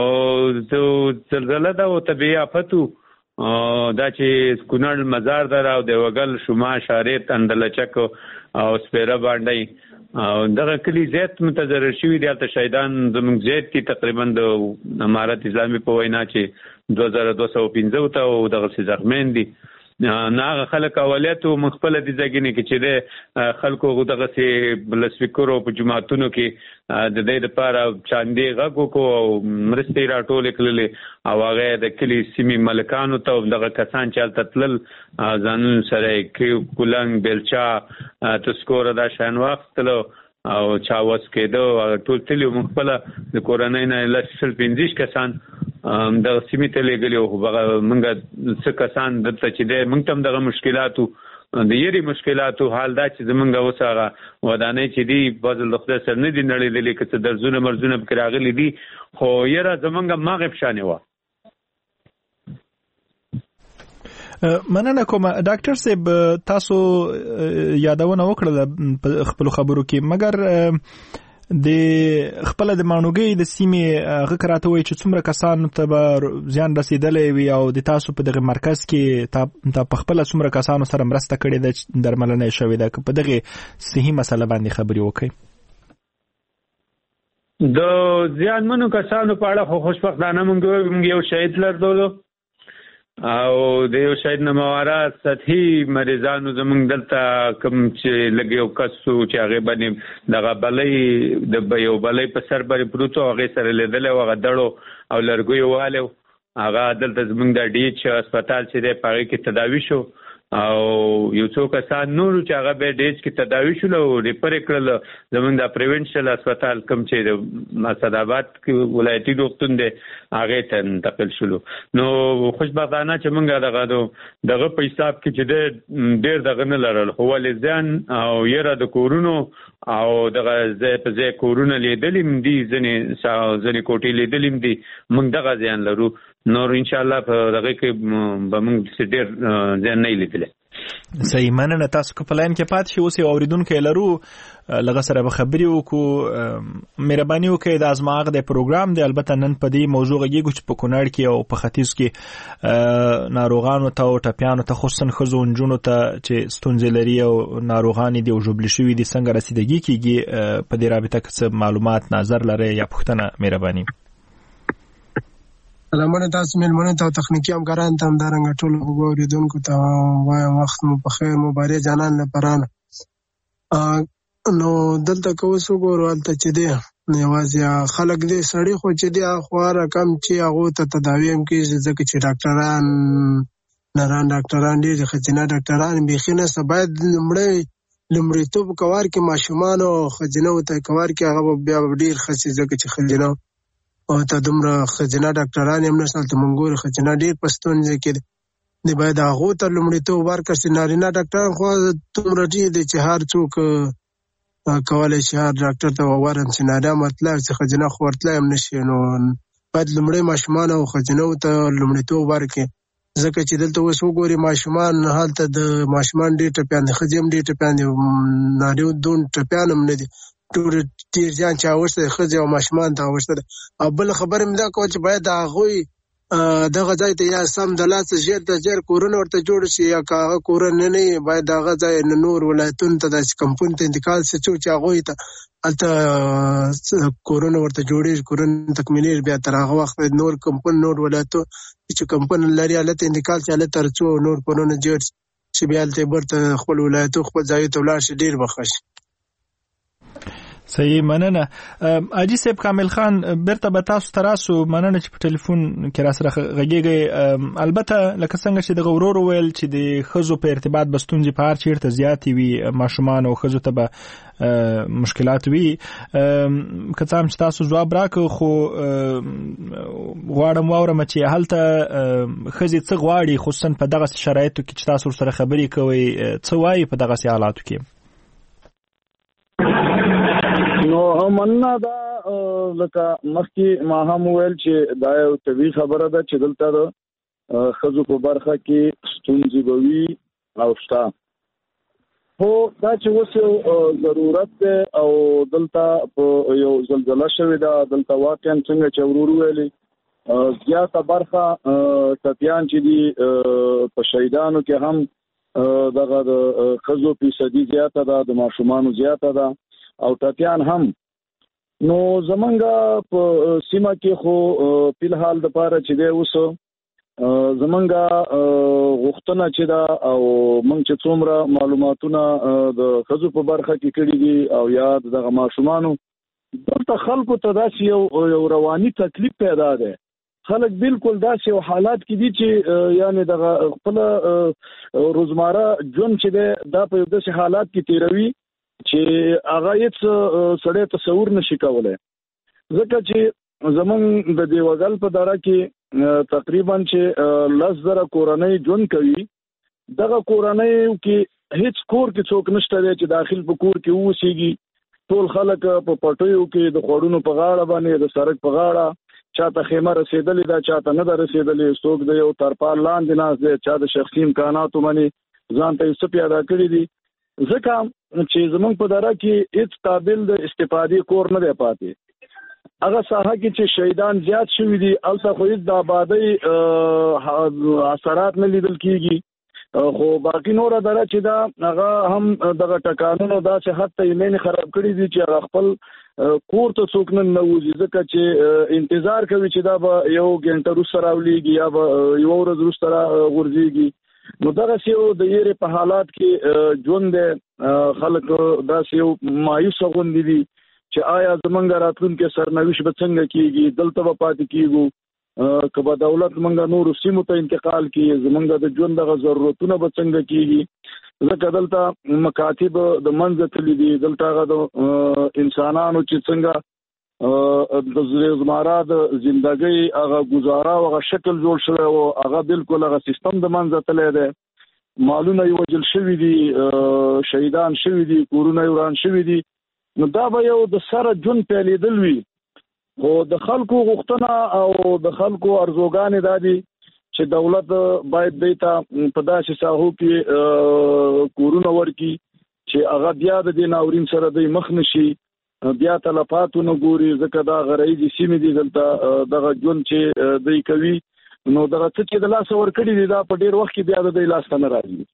د زلزلې دا او طبيعي آفتو دا چې کونړ مزار دره او د وګل شما شارت اندلچک او سپیره باندې او دغه کلی زیات متضرر شوی دی ته شهیدان زموږ زیات کی تقریبا د امارت اسلامي په وینا چې دوه زره دوه سوه پنځه ته او دغه زخمین دي ناغه خلک اولیت مخبل دي ځګنی کې چې د خلکو دغه سي بلسپیکرو په جماعتونو کې د دې لپاره چاندي غو کو مرستي راټول کړل او هغه د کلی سیمي ملکانو ته دغه کسان چې تل ځان سره کې کولنګ بلچا تسکور دا شان وخت له او چا وس کېدو ټول تل مخبل د کورونای نه لسل پنځه کسان د سیمې ته لګلی او موږ څه کسان دلته چې د موږ تم دغه مشکلاتو د یری مشکلاتو حال دا چې زمونږ وساغه ودانې چې دی بازل خدای سر نه دی نړیدلې که درزونه مرزونه پکې راغلي دي خو یره زمونږ ماغب شانې وه مننه کوم ډاکټر صاحب تاسو یادونه وکړه خپل خبرو کې مګر د خپل د مانوګي د سیمې غکراته وي چې څومره کسان ته به ځان رسیدلې وي او د تاسو په دغه مرکز کې تا په خپل څومره کسانو سره مرسته کړې ده درملنه شوې ده په دغه صحیح مسله باندې خبري وکړي د زیانمنو کسانو په اړه خو خوشبختانه موږ یو شهید لرلو او د یو شهید نه ماوراء سطحي مریضانو زموږ دلته کوم چې لږ یو کس چې هغې باندې دغه بلۍ د یو بلۍ په سر باندې پروت و هغې سره لیدلی و هغه دړو او لرګیو والی و هغه دلته زموږ د ډي ایچ هسپتال چې دی په هغې کې تداوي شو او یو څو کسان نورو چې هغه بیا ډي ایچ کې تداوي شول او ریفر یې کړل زموږ د پریونشل هسپتال کوم چې د اسداباد کې ولایتي روغتون دی هغې ته منتقل شولو. نو خوشبختانه چې موږ دغه دغه په حساب کې چې دی ډېر دغه نه لرل خو ولې زیان او یره د کورونو او دغه ځای په ځای کورونه لیدلي م دي ځینې ځینې کوټې لیدلي م دي موږ دغه زیان لرو نور انشاءالله په دغه کې به موږ ډېر زیان نه لیدلی. صحیح مننه. تاسو که په لاین کې پاتې شئ اوس یو اورېدونکی لرو لږه سره به خبرې وکړو. مهرباني وکړئ دا زما هغه د پروګرام دی البته نن په دې موضوع غږیږو چې په کونړ کې او په ختیځ کې ناروغانو ته او ټپیانو ته خصوصا ښځو نجونو ته چې ستونزې لري او ناروغان دي او ژوبلې شوي دي څنګه رسیدګي کېږي په دې رابطه که څه معلومات نظر لرئ یا پوښتنه مهرباني. سلامونه تاسو مېلمنو ته او تخنیکي همکارانو ته همدارنګه ټولو اورېدونکو ته وایم وخت مو په خیر مبارک جانان لپاره. نو دلته که اوس وګورو هلته چې دی یوازې خلک دی سړي خو چې دی خوا رقم چې هغو ته تداوي هم کېږي ځکه چې ډاکټران نران ډاکټران ډېر ښځینه ډاکټران بیخي نشته. باید لومړی لومړیتوب کور کې ماشومانو او ښځینهو ته کور کې هغه بیا ډېر ښه شي ځکه چې ښځینه او ته دومره ښځینه ډاکټران هم نشته. هلته موږ ګورو ښځینه ډېر په ستونزه کې دی باید هغو ته لومړیتوب ورکړل شي. نارینه ډاکټران خو دومره ډېر دی چې هر څوک کولی شي هر ډاکټر ته وورم چې نارینه مطلب چې ښځینه خو ورتلی هم نه شي. نو باید لومړی ماشومان او ښځینهو ته لومړیتوب ورکړي ځکه چې دلته اوس وګوري ماشومان هلته د ماشومان ډېر ټپیان دي ښځې هم ډېر ټپیان دي نارینه دون ټپیان هم نه دي ټول ډېر زیان چې اوښته دی ښځې او ماشومان ته اوښته دی. او بله خبره مې دا کوله چې باید د هغوی دغه ځای ته یا سم د لاسه ژر ته ژر کورونه ورته جوړ شي یا که هغه کورونه نه وي باید د هغه ځای نور ولایتونو ته داسې کمپونو ته انتقال شي څوک چې هغوی ته هلته کورونه ورته جوړېږي کورونه تکمیلېږي بیا تر هغه وخت نور کمپون نور ولایتو چې کمپون لري هلته انتقال شي هلته تر څو نور کورونه جوړ شي چې بیا هلته بیرته خپل ولایتو خپل ځایو ته ولاړ شي ډېر به ښه شي. صحیح مننه. حاجي صاحب کامل خان بیرته به تاسو ته راسو مننه چې په ټلیفون کې را سره غږیږئ. البته لکه څنګه چې دغه ورور وویل چې د ښځو په ارتباط به ستونزې په هر چېرته زیاتې وي ماشومان او ښځو ته به مشکلات وي که څه هم چې تاسو ځواب راکړو خو غواړم واورم چې هلته ښځې څه غواړي خصوصا په دغسې شرایطو کې چې تاسو ورسره خبرې کوئ څه وایي په دغسې حالاتو کې؟ نو مننه دا لکه مخکې ما هم وویل چې دا یو طبیعي خبره ده چې دلته د ښځو په برخه کې ستونزې به وي او شته خو دا چې اوس یو ضرورت دی او دلته په یو زلزله شوې ده دلته واقعا څنګه چې ورور ویلي زیاته برخه ټپیان چې دي په شهیدانو کې هم دغه د ښځو فیصدي زیاته ده د ماشومانو زیاته ده او ټپیان هم. نو زمونږ په سیمه کې خو فلحال د پاره چې دی اوس زمونږ غوښتنه چې دا او مونږ چې څومره معلوماتونه د ښځو په برخه کې کړي دي او یا دغه ماشومانو دلته خلکو ته داسې یو رواني تکلیف پیدا دی. خلک بالکل داسې یو حالات کې دي چې یعنی دغه خپل روزمره ژوند چې دی دا په یو داسې حالات کې تیروي چې هغه هیڅ سړی تصور نشي کولی ځکه چې زمونږ د دیوګل په دره کې تقریبا چې لس زره کورنۍ ژوند کوي دغه کورنۍ کې هیڅ کور کې څوک نشته دی چې داخل په کور کې اوسېږي ټول خلک په پټیو کې د خوړونو په غاړه باندې د سړک په غاړه چاته خیمه رسېدلې ده چاته نه ده رسېدلې څوک د یو ترپال لاندې ناست دی چا د شخصي امکاناتو باندې ځان ته یې څه پیدا کړي دي ځکه چې زمونږ په دره کې هیڅ قابل د استفادې کور نه دی پاتې. هغه ساحه کې چې شهیدان زیات شوي دي هلته خو هیڅ د آبادۍ اثرات نه لیدل کېږي خو باقي نور دره چې دا هغه هم دغه ټکانونو دا چې حتی ایمن خراب کړی دي چې هغه خپل کور ته څوک نه نوځي ځکه چې انتظار کوي چې دا به یو غنټه وروسته راولېږي یا به یو ورځ وروسته غورځېږي. نو دغه یو د یېرې په حالات کې ژوند خلک داسې یو مایوس غوندې دي چې آیا زمونږ راتلونکي سرنوشت به څنګه کېږي، دلته به پاتې کېږو که به دولت مونږ نورو سیمو ته انتقال کړي، زمونږ د ژوند دغه ضرورتونه به څنګه کېږي. ځکه دلته مکاتب د منځه تللي دي، دلته هغه د انسانانو چې څنګه د روزمره د ژوندۍ هغه گزاره او هغه شکل جوړ شوی او هغه بالکل هغه سیستم د منځه تللی دی. مالونه یې وژل شوي دي، شهیدان شوي دي، کورونه یې وران شوي دي. نو دا به یو د سره ژوند پیلېدل وي. خو د خلکو غوښتنه او د خلکو ارزوګانې دا دي چې دولت باید دوی ته په داسې ساحو کې کورونه ورکړي چې هغه بیا د دې ناورین سره دوی مخ نشي، بیا تلفاتو نه ګوري. ځکه دا غرایزي سیمې دي، دلته دغه ژوند چې دوی کوي نو دغه څه چې د لاسه ورکړي دي دا په ډېر وخت کې بیا د دوی لاسته نه راځي.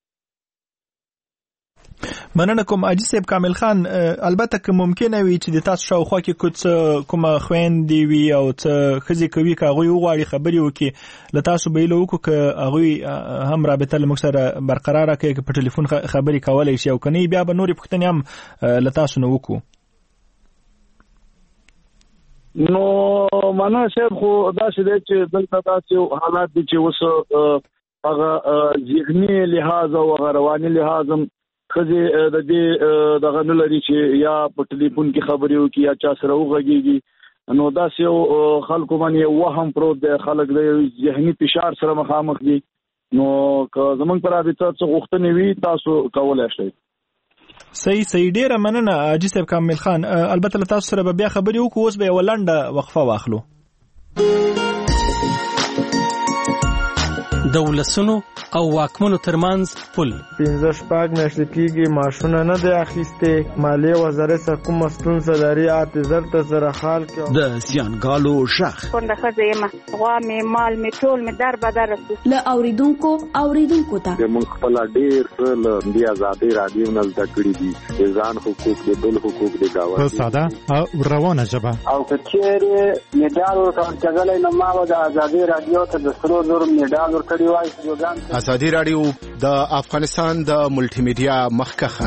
مننه کوم حاجي صاحب کامل خان. البته که ممکنه وي چې د تاسو شاوخوا کې کومه خویندې وي او څه ښځې کوي که هغوی وغواړي خبرې وکړي له تاسو به هیله وکړو که هغوی هم رابطه له موږ سره برقراره کړي، که په ټلیفون خبرې کولی شي او که نه بیا به نورې پوښتنې هم له تاسو نه وکړو. نو مننه صاحب، خو داسې دی چې دلته داسې حالات دي چې اوس هغه ذهني لحاظ او هغه رواني لحاظ هم خزي د دې دغه نه لري چې یا په ټلیفون کې خبرې وکړي یا چا سره وغږیږي. نو داسې خلکو باندې وهم پروت دی، خلک د ذهني فشار سره مخامخ دي. نو که زمونږ پر رابطه څه غوښتنې وي تاسو کولی شئ. صحیح صحیح ډیره مننه حاجي صاحب کامل خان. البته له تاسو سره به بیا خبرې وکړو، اوس به یوه لنډه وقفه واخلو. د ولسونو او واکمنو ترمنځ پل پنځه شپږ میاشتې کېږي ماشونه نه دی اخیستې، مالیې وزارت څخه کومه ستونزه لري اته زر ته زره خال کې د زیانګالو غږ کونډه ښځه یم، غوا مې مال مې ټول مې در بدر شو. له اوریدونکو اوریدونکو ته موږ خپل ډېر څه له دې آزادۍ راډیو نه زده کړي دي، د ځان حقوق د بل حقوق د گاونډي په ساده او روانه ژبه. او که چېرې میډال ورکړلی نو ما به د آزادۍ راډیو ته د سرو زرو میډال ورکړی وای. ازادي راډیو د افغانستان د ملټي میډیا مخکخه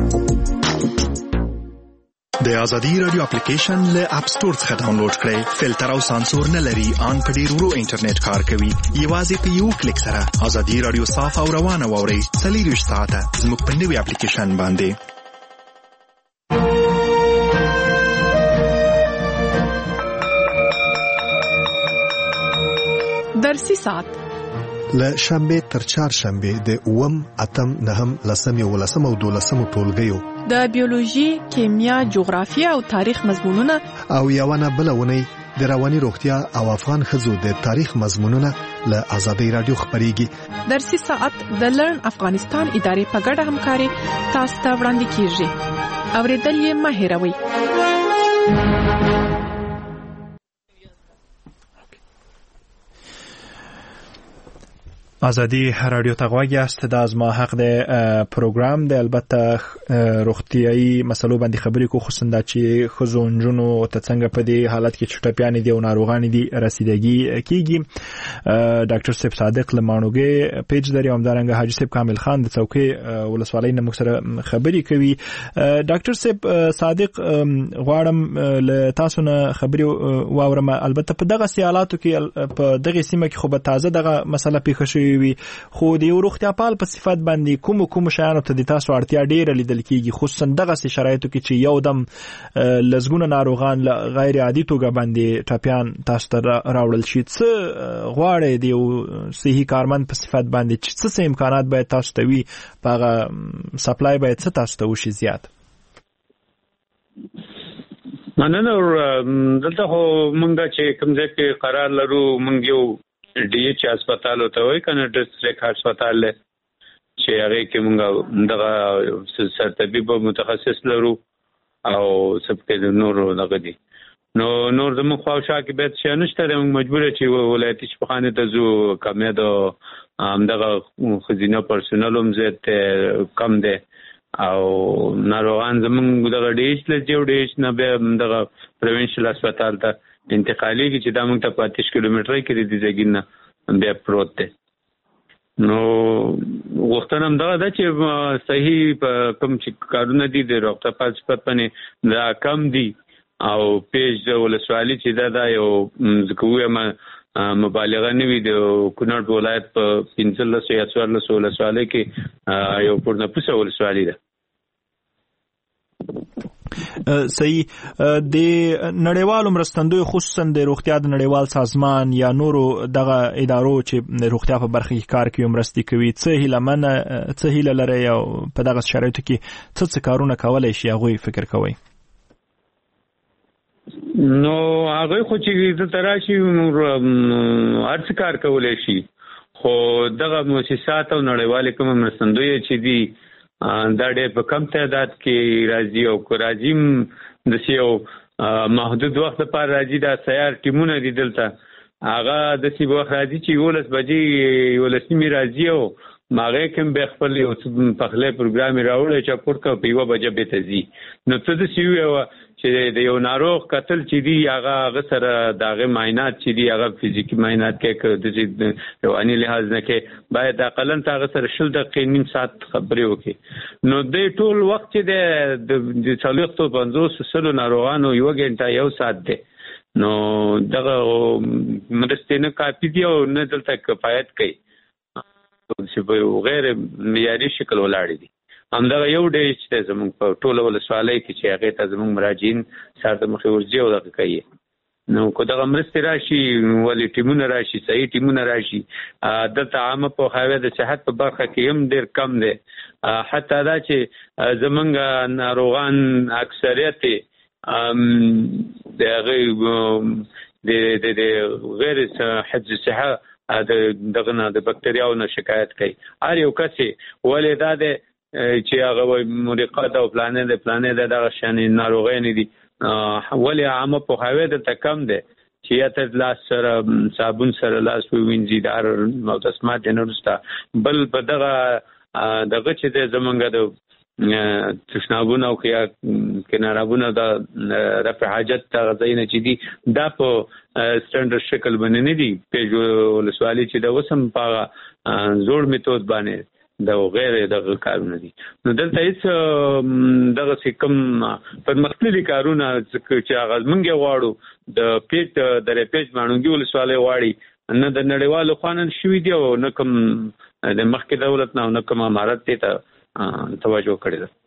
د ازادي راډیو اپلیکیشن له اپ ستور څخه ډاونلوډ کړئ. فلټر او سانسور نه لري، ان په ډیر ورو انټرنیټ کار کوي. یوازې په یو کلیک سره ازادي راډیو صاف او روانه واورئ. څلور ساعته زموږ په نوې اپلیکیشن باندې. درسي ساعت له شنبه تر چهارشنبه د اووم اتم نهم لسم یو لسم او دولسم ټولګیو د بیولوژي، کیمیا، جغرافیه او تاریخ مضمونونه او یوونه بلونه د رواني روغتیا او افغان ښځو د تاریخ مضمونونه له ازادي رادیو خبريږي. درسي ساعت د لرن افغانستان ادارې په ګډه همکاري تاسو ته وړاندې کیږي. اوریدل یې مه هېروئ. ازادي رادیو ته غواړی است د ازما حق د پروګرام د البته روغتيایي مسلو باندې خبرې کو، خصوصا د چې خزونجونو ته څنګه په دې حالت کې چټپیان دي او ناروغان دي رسیدګي کیږي. ډاکټر صاحب صادق لمانوګي پیج لري، همدارنګه حاجي صاحب کامل خان د څوکۍ ولسوالۍ نه موږ سره خبرې کوي. ډاکټر صاحب صادق غواړم له تاسو نه خبرې واورم. البته په دغه سیالاتو کې په دغه سیمه کې خو به تازه دغه مسله پیښه شوې وي، خو د یو روغتیا پال په صفت باندې کوم کوم شیانو ته د تاسو اړتیا ډیره لیدل کیږي، خصوصا دغه شرایطو کې چې یو دم لزګونه ناروغان غیر عادي توګه باندې ټاپیان تاسو ته راوړل شي. څه غواړي د یو صحي کارمند په صفت باندې چې څه امکانات باید تاسو ته وي، هغه سپلای باید څه تاسو ته وشي زیات؟ مننه. دلته خو مونږ چې کوم ځای کې قرار لرو، مونږ یو ډي ایچ هسپتال ته وای کنه ډیسټریکټ هسپتال چې هغه کې مونږ دغه سرطبيب متخصص لرو او سب کې نور دغه دي. نو نور د مخاوشا کې به څه نشته، موږ مجبور چې ولایتي شفاخانه ته زو کمه د همدغه خزینه پرسونل هم زیات کم دی او ناروغان زمونږ دغه ډیش له جوړ ډیش نه به دغه پروینشل هسپتال ته انتقالي کی چې دا موږ ته پاتیس کیلومتر کې د ځګین نه بیا پروت دی. نو وختونه هم دغه ده چې صحیح کوم چې کارونه دي د روغتیا په صفت باندې دا کم دي او پیج د ولسوالۍ چې دا دا یو ځکه وایم مبالغه نه وي د کونړ ولایت په پنځلس یا څوارلس ولسوالۍ کې یو پورنپوسه ولسوالۍ ده. صحیح. د نړیوالو مرستندوی خصوصا د روغتیا د نړیوال سازمان یا نورو دغه ادارو چې روغتیا په برخه کې کار کوي مرستې کوي څه هیله من څه هیله لري او په دغه شرایطو کې څه څه کارونه کولای شي هغه فکر کوي؟ نو هغه خو چې د تراشي هر څه کار کولای شي خو دغه مؤسسات او نړیوال کوم مرستندوی چې دي دا ډېر په کم تعداد کې راځي او کو راځي د سیو محدود وخت لپاره راځي دا سیار ټیمونه دي دلته هغه د سی وخت راځي چې ولس بجې ولسمي راځي او ماغه کوم به خپل یو پخله پروګرام راوړل چې پورته په یو بجې به تزي نو ته د سیو چې د یو ناروغ قتل چې دی هغه هغه سره داغه معاینات چې دی هغه فزیکی معاینات کې د رواني لحاظ نه کې باید اقلن هغه سره شل دقیقې نیم ساعت خبرې وکړي نو د ټول وخت چې د څلوېښت او پنځوس سلو ناروغانو یو غنټه یو ساعت دی نو دغه مرستې نه کافي دي او نه دلته کفایت کوي چې په غیر معیاري شکل ولاړ دي. همدغه یو ډیش چې زموږ په ټوله ولسوالۍ کې چې هغه ته زموږ مراجعین سره د مخې ورځي او دغه کوي نو کو دغه مرستې راشي ولې ټیمونه راشي صحیح ټیمونه راشي دلته عامه په خاوه د صحت په برخه کې هم ډېر کم دی حتی دا چې زموږ ناروغان اکثریت د هغه د غیر حفظ صحه دغه نه د بکتریاو نه شکایت کوي هر یو کس ولې دا د چې هغه مرقات او پلانې د پلانې د دغه شان ناروغي نه دي ولې عامه په خاوه د تکم ده چې یا ته لاس سره صابون سره لاس وینځي دار او تسمات نه رستا بل په دغه دغه چې د زمونږ د تشنابونه او کیا کنارابونه د رفع حاجت غځینه چې دي دا په سټانډرډ شکل باندې نه دي په ولسوالۍ چې د وسم په زوړ میتود باندې دا غیر دغه کارونه دي نو دلته هیڅ دغه سکم پرمختللي کارونه چې هغه مونږ غواړو د پیټ د ریپیج مانونګي ولسوالۍ غواړي نه د نړیوالو قانون شوی دی او نه کوم د مخکې دولت نه نه کوم امارت ته توجه کړی ده.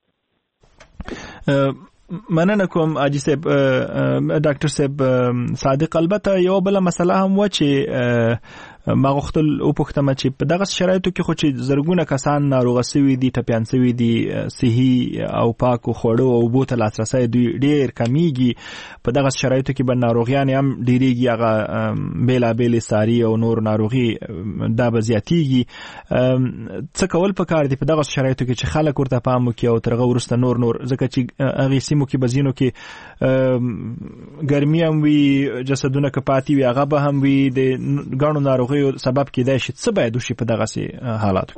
مننه کوم اجي صاحب ډاکټر صاحب صادق البته یو بل مسله هم و چې ما غوښتل او پوښتنه چې په دغه شرایطو کې خو چې زرګونه کسان ناروغ شوي دي ټپيان شوي دي صحي او پاکو خوړو او بوته لاسرسي ډېر کمیږي په دغه شرایطو کې به ناروغیان هم ډېریږي هغه بیلا بیل ساري او نور ناروغي دا به زیاتیږي څه کول پکار دي په دغه شرایطو کې چې خلک ورته پام وکړي او ترغه ورسته نور نور ځکه چې هغه سیمو کې بزینو کې ګرمي هم وي جسدونه کپاتي وي هغه به هم وي د ګڼو ناروغي سبب کېدای شي څه باید وشي په دغه سي حالاتو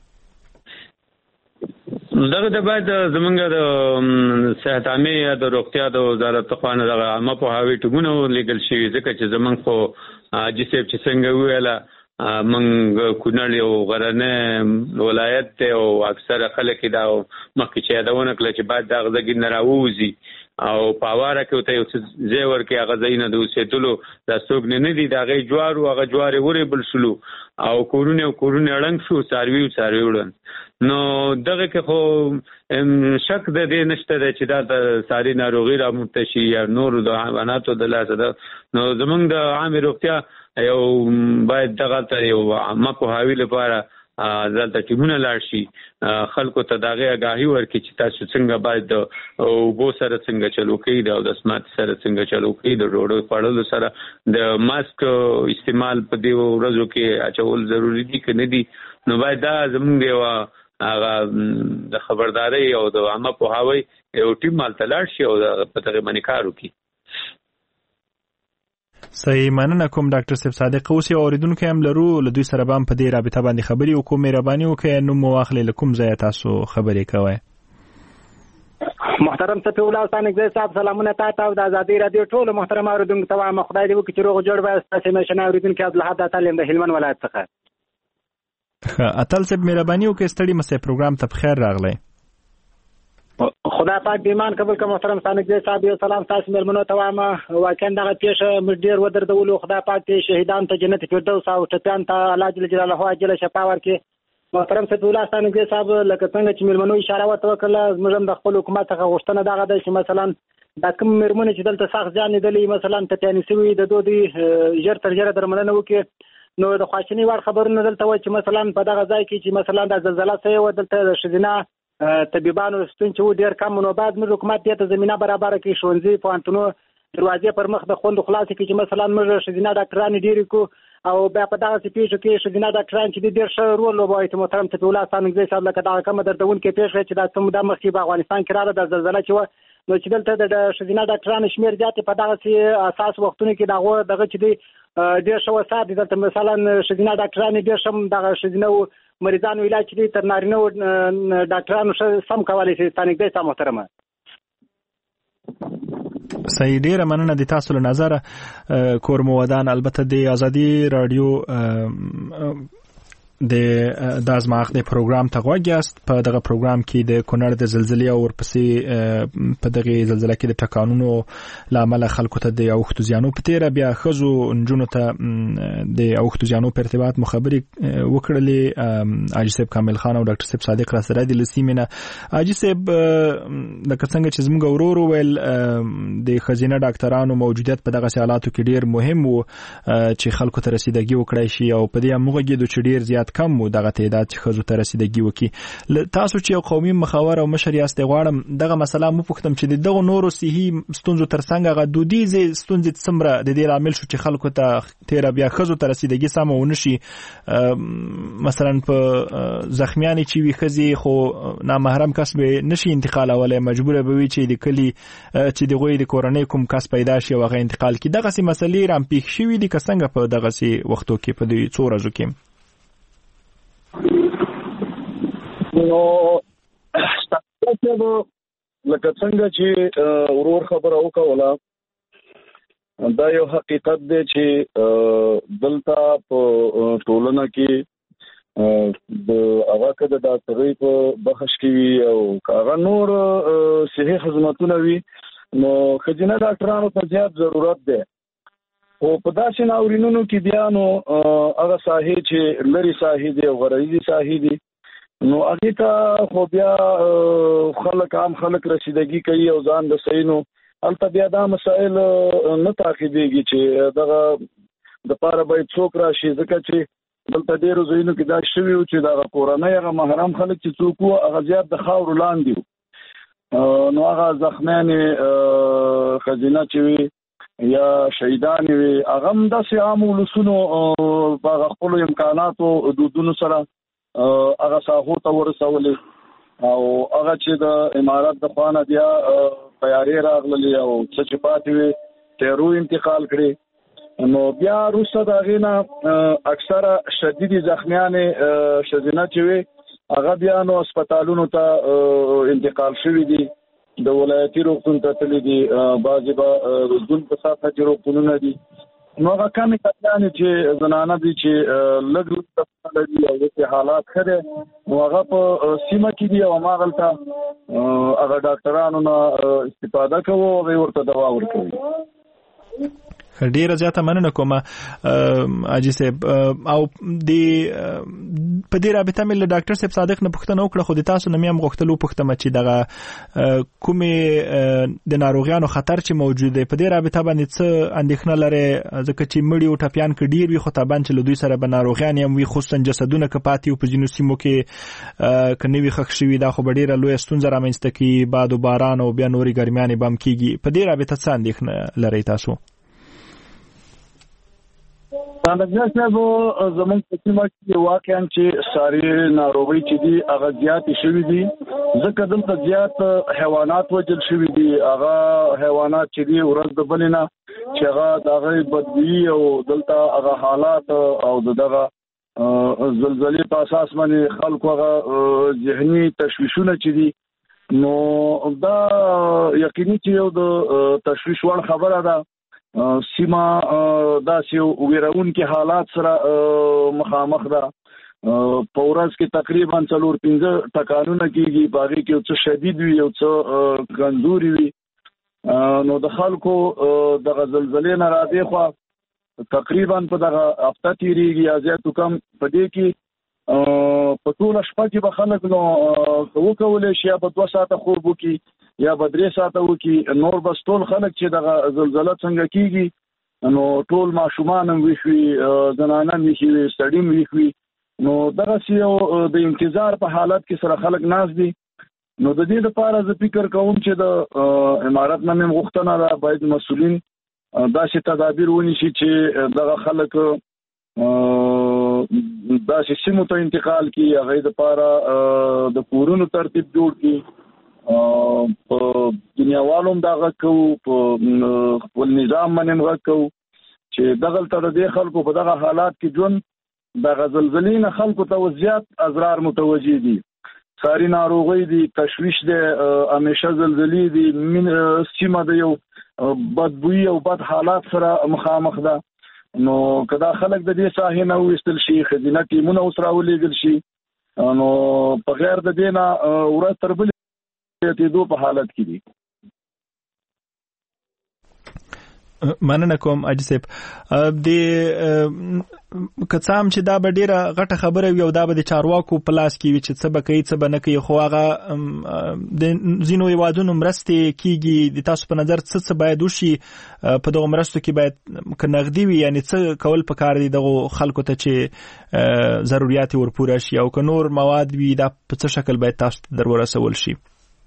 کې دغه د باید زمونږ د صحت عامه یا د روغتیا د وزارت خانه دغه عامه په هاوی ټګونو لیګل شي ځکه چې زمونږ خو جسب چې څنګه ویله منګ کونړ یو غرنه ولایت ته او اکثره خلک دا مخکې چې داونه کله چې بعد دغه ځګین راووزي او پاواره کې ته یو څه زیور کې هغه زینه د اوسېدلو د سوګ نه دي دا غي جوار او هغه جوار وری بل شلو او کورونه کورونه اړنګ شو ساروي ساروي وړن نو دغه کې خو شک د دې نشته چې دا د ساري ناروغي را مرتشي یا نور د حیواناتو د لاسه ده نو زمونږ د عام روغتیا یو باید دغه ته یو عامه په حواله لپاره ځل د ټیمونه لاړ شي خلکو ته دغه آگاهي ورکړي چې تاسو څنګه باید او بو سره څنګه چلو کوي او د سمات سره څنګه چلو کوي د ډوډۍ خوړلو سره د ماسک استعمال په دې ورځو کې اچول ضروری دي که نه دي نو باید دا زموږ یو هغه د خبرداري او د عامه پوهاوی یو ټیم مال تلاړ شي او په دغه باندې کار وکړي. صحیح مننه کوم ډاکټر صاحب صادق. اوس یو اوریدونکو هم لرو، له دوی سره به په دې رابطه باندې خبرې وکړو. مهرباني وکړئ نوم مو واخلئ، له کوم ځایه تاسو خبرې کوئ؟ محترم صفی الله ثانګزی صاحب سلامونه تاسو او د آزادۍ رادیو ټول محترم اوریدونکو ته وایم خدای دې وکړي چې روغ جوړ وي. تاسو مې شنه اوریدونکو عبدالحد تعلیم د هلمند ولایت څخه. اتل صاحب مهرباني وکړئ ستړي مسئ پروګرام ته بخیر راغلی. خدای پاک دې ایمان قبول کړي. محترم ثانګزی صاحب یو سلام تاسو مېلمنو ته وایم. واقعا دغه پیښه موږ ډېر ودردولو. خدای پاک دې شهیدان ته جنت فردوس او ټپیان ته الله جل جلاله اجل شفا ورکړي. محترم صفی الله ثانګزی صاحب لکه څنګه چې مېلمنو اشاره ورته وکړه، موږ هم د خپل حکومت څخه غوښتنه دغه ده چې مثلا دا کوم مېرمنې چې دلته سخت زیان لیدلی مثلا ټپیانې شوي د دوی ژر تر ژره درملنه وکړي. نو د خواشینۍ وړ خبرونه دلته وایي چې مثلا په دغه ځای کې چې مثلا د زلزله شوې وه، دلته د ښځینه طبیبانو شتون چې و ډېر کم. نو باید موږ حکومت دې ته زمینه برابره کړي، ښوونځي پوهنتونونو دروازې پر مخ د خوندو خلاصې کړي چې مثلا موږ ښځینه ډاکټرانې ډېرې کړو او بیا په دغسې پیښو کې ښځینه ډاکټران چې دي ډېر ښه رول لوبوي. چې محترم صفی الله ثانګزی صاحب لکه دغه کومه دردونکې پیښه چې دا څه موده مخکې په افغانستان کې راغله، د زلزله چې وه، نو چې دلته د ښځینه ډاکټرانو شمېر زیات په دغسې اساس وختونو کې د هغو دغه چې دی ډېر ښه وسایل دي. دلته مثلا ښځینه ډاکټرانې ډېر ښه دغه ښځینه مریضانو علاج چې دی تر نارینه ډاکټرانو ښه سم کولی شي. ثانګزی صاحب محترمه صحیح، ډیره مننه د تاسو له نظره. کور مو ودان. البته د آزادي رادیو د دازماغ د پروګرام ته غوږ یاست. په دغه پروګرام کې د کونړ د زلزلې او ورپسې په دغه زلزلې کې د ټکانونو لامل خلکو ته د اوښتو زیانو په تیره بیا خزو نجونو ته د اوښتو زیانو په ارتباط مخابرې وکړلې. حاجی صاحب کامل خان او ډاکټر صاحب صادق را سره دي لسیمنه. حاجی صاحب لکه څنګه چې زموږ ورور ویل د خزینه ډاکټرانو موجودیت په دغه حالاتو کې ډیر مهم وو چې خلکو ته رسیدګي وکړای شي او په دې موږ کې د ډیر زیات کم وو دغه تعداد چې خزو ته رسیدګي وکړي. تاسو چې یو قومي مخاور او مشر یاست، غواړم دغه مسله مو پوښتم چې دغه نورو صحي ستونزو ترڅنګ هغه دودیزې ستونزې څومره د دې لامل شو چې خلکو ته تیره بیا خزو ته رسیدګي سمه ونه شي. مثلا په زخمیانې چې وي ښځې خو نامحرم کس به نشي انتقالولی، مجبوره به وي چې د کلي چې د هغوی د کورنۍ کوم کس پیدا شي او هغه انتقال کړي. دغسې مسلې رامپېښ شوي دي که څنګه په دغسې وختو کې په دې څو ورځو کې؟ نو لکه څنګه چې ورور خبره وکوله، دا یو حقیقت دی چې دلته په ټولنه کې د هغه که د ډاکټرۍ په بخش کې وي او که هغه نور صحي خدمتونه وي، نو ښځینه ډاکټرانو ته زیات ضرورت دی. خو په داسې ناورینونو کې بیا نو هغه ساحې چې لرې ساحې دي او غرضي ساحې دي، نو هغې ته خو بیا خلک عام خلک رسیدګي کوي او ځان رسوي. نو هلته بیا دا مسایل نه تعقیبېږي چې دغه دپاره باید څوک راشي، ځکه چې دلته ډېرو ځایونو کې دا شوي وو چې دغه کورنۍ هغه محرم خلک چې څوک وو هغه زیات د خاورو لاندې وو. نو هغه زخمیانې ښځینه چې وي یا شهیدانې وي، هغه هم داسې عام ولسونو په هغه خپلو امکاناتو دودونو سره هغه ساحو ته ورسولې او هغه چې د امارت د خوا نه بیا تیارې راغللې او څه چې پاتې وي تیرو انتقال کړي. نو بیا وروسته د هغې نه اکثره شدیدې زخمیانې ښځینه چې وي هغه بیا نو هسپتالونو ته انتقال شوي دي، د ولایتي روغتون ته تللي دي، بعضې به روغتون په سطحه کې روغتونونه دي. نو هغه کمې کسانې چې زنانه دي چې لږ لږ لري او داسې حالات ښه دی، نو هغه په سیمه کې دي او هماغلته هغه ډاکټرانو نه استفاده کوو او هغوی ورته دوا ورکوي. ډیره زیاته مننه کومه حاجي صاحب. او د په دې رابطه مې له ډاکټر صاحب صادق نه پوښتنه وکړه، خو د تاسو نه مې هم غوښتل وپوښتم چې دغه کومې د ناروغیانو خطر چې موجود دی په دې رابطه باندې څه اندېښنه لرئ، ځکه چې مړي او ټپیان که ډېر وي خو طبعا چې له دوی سره به ناروغیان هم وي، خصوصا جسدونه که پاتې وي په ځینو سیمو کې که نه وي ښخ شوي، دا خو به ډېره لویه ستونزه رامنځته کړي، باد و باران او بیا نورې ګرمیانې به هم کېږي. په دې رابطه څه اندېښنه لرئ تاسو؟ څنګه چې زموږ په سیمه کې واقعا چې ساري ناروغۍ چې دي هغه زیاتې شوي دي، ځکه دلته زیات حیوانات وژل شوي دي. هغه حیوانات چې دي ورځ د بلې نه چې هغه دغه بدوی او دلته هغه حالات او دغه زلزلې په اساس باندې خلکو هغه ذهني تشویشونه چې دي نو دا یقیني چې یو د تشویش وړ خبره ده سیما داسې ویرون کې حالات سره مخامخ ده په ورځ کې تقریبا څلور پنځه ټکانونه کېږي باغې کې څه شدید وي او څه کمزوري وي نو د خلکو د زلزلې نه را دي خو تقریبا په دغه هفته تیریږي یا زیاتو کم په دې کې په ټول شپه کې به خلک نو وکولای شي په دوه ساعته خوب وکړي یا به درې ساعته وکړي نور بس ټول خلک چې دغه زلزله څنګه کېږي نو ټول ماشومان هم ویښ وي زنانه هم ویښ وي سړي هم ویښ وي نو دغسې یو د انتظار په حالت کې سره خلک ناست دي نو د دې لپاره زه فکر کوم چې د امارت نه مې غوښتنه ده باید مسؤلین داسې تدابیر ونیسي چې دغه خلک داسې سیمو ته انتقال کړي هغې دپاره د کورونو ترتیب جوړ کړي په دنیاوالو هم دا غږ کوو په خپل نظام باندې هم غږ کوو چې دغلته د دې خلکو په دغه حالات کې ژوند دغه زلزلې نه خلکو ته زیات اضرار متوجه دي ساري ناروغۍ دي تشویش دی همیشه زلزلې دي سیمه د یو بدبویي او بد حالات سره مخامخ ده نو که دا خلک د دې ساحې نه وویستل شي ښځینه ټیمونه اوس راولېږل شي نو په غیر د دې نه ورځ تر بلې زیاتېدو په حالت کې دي مننه کوم اجي صاحب د کڅام چې دا به ډیره غټه خبره وي او دا به د چارواکو په لاس کې وي چې څه به کوي څه به نه کوي خو هغه د ځینو هیوادونو مرستې کېږي د تاسو په نظر څه څه باید وشي په دغو مرستو کې باید که نغدي وي یعنې څه کول پکار دي دغو خلکو ته چې ضروریات یې ورپوره شي او که نور مواد وي دا په څه شکل باید تاسو ته در ورسول شي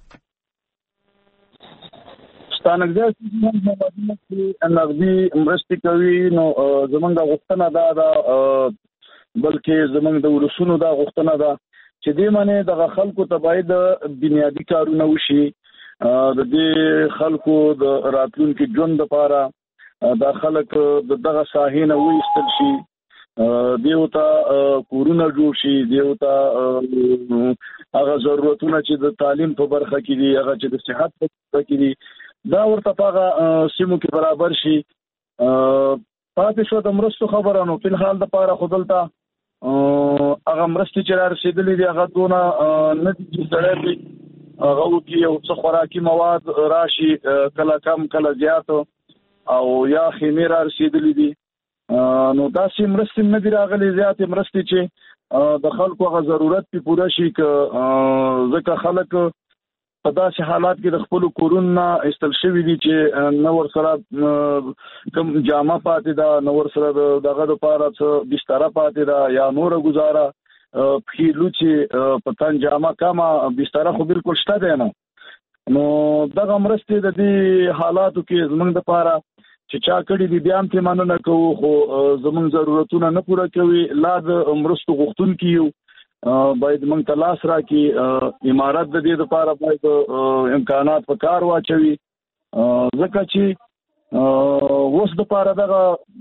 ستانګزه چې نغدي مرستې کوي نو زمونږ غوښتنه دا ده بلکې زمونږ د ولسونو دا غوښتنه ده چې دې باندې دغه خلکو ته باید بنیادي کارونه وشي د دې خلکو د راتلونکي ژوند لپاره دا خلک دغه ساحې نه وایستل شي دیو ته کورونه جوړ شي دیو ته هغه ضرورتونه چې د تعلیم په برخه کې دي هغه چې د صحت په برخه کې دي دا ورته هغه سیمو کې برابر شي پاتې شو د مرستو خبره نو په حال د پاره خودلته هغه مرستې چې را رسیدلې دي هغه دونه نه دي چې سړی هغه وکړي او څه خوراکي مواد راشي کله کم کله زیات او یا خیمې را رسیدلې دي نو داسې مرستې نه دي راغلي زیاتې مرستې چې د خلکو هغه ضرورت پې پوره شي که ځکه خلک په داسې حالات کې د خپل کورونو نه ایستل شوي دي چې نه ورسره کوم جامه پاتې ده نه ورسره دغه دپاره څه بستره پاتې ده یا نوره ګزاره پښې لوڅې په تن جامه کمه بستره خو بالکل شته دی نه نو دغه مرستې د دې حالاتو کې زموږ دپاره چې چا کړي دي بیا هم ترې مننه کوو خو زموږ ضرورتونه نه پوره کوي لا د مرستو غوښتونکي یو باید موږ ته لاس راکړي امارت د دې لپاره باید امکانات په کار واچوي ځکه چې اوس دپاره دغه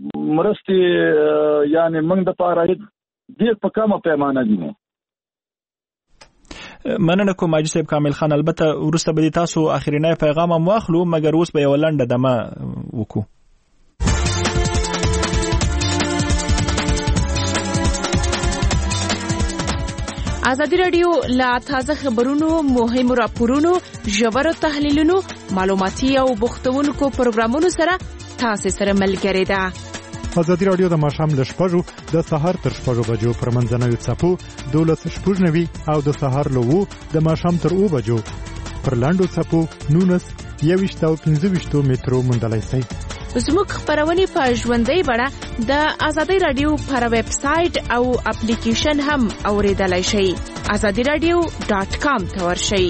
مرستې یعنې موږ دپاره ډېر په کمه پیمانه دي مننه کوم حاجي صاحب کامل خان البته وروسته به تاسو اخرینی پیغام هم واخلو مګر اوس به یو لنډه دمه وکړو ازادي رادیو لا تازه خبرونو مهمو راپورونو ژورو تحلیلونو معلوماتي او بوختونکو پروګرامونو سره تاسو سره ملګری ده ازادي رادیو د ماښام له شپږو د سهار تر شپږو بجو پر منځنوي څپو دولس شپږ نوي او د سهار له اوو د ماښام تر اوو بجو پر لاندو څپو نونس یویشت او پنځه ویشتو مترو موندلای شئ زموږ خبرونه په ژوندۍ بڼه د ازادي رادیو پر ویب سټ او اپلیکیشن هم اوریدلای شئ azadi radio dot com ته ورشئ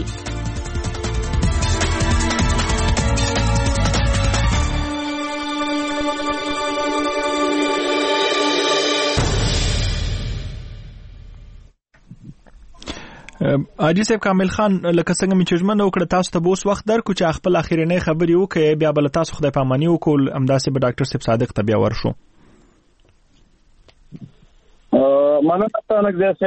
حاجی صاحب کامل خان لکه څنګه می چجمن وکړه تاسو ته بوس وخت درکو چې خپل اخیرنۍ خبرې وکړي بیا بل تاسو خدای پامانی وکول امداسې به ډاکټر صاحب صادق ته بیا ورشو. مننه تاسو نه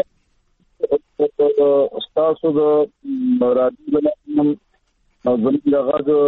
تاسو د راډیو زموږ دغه د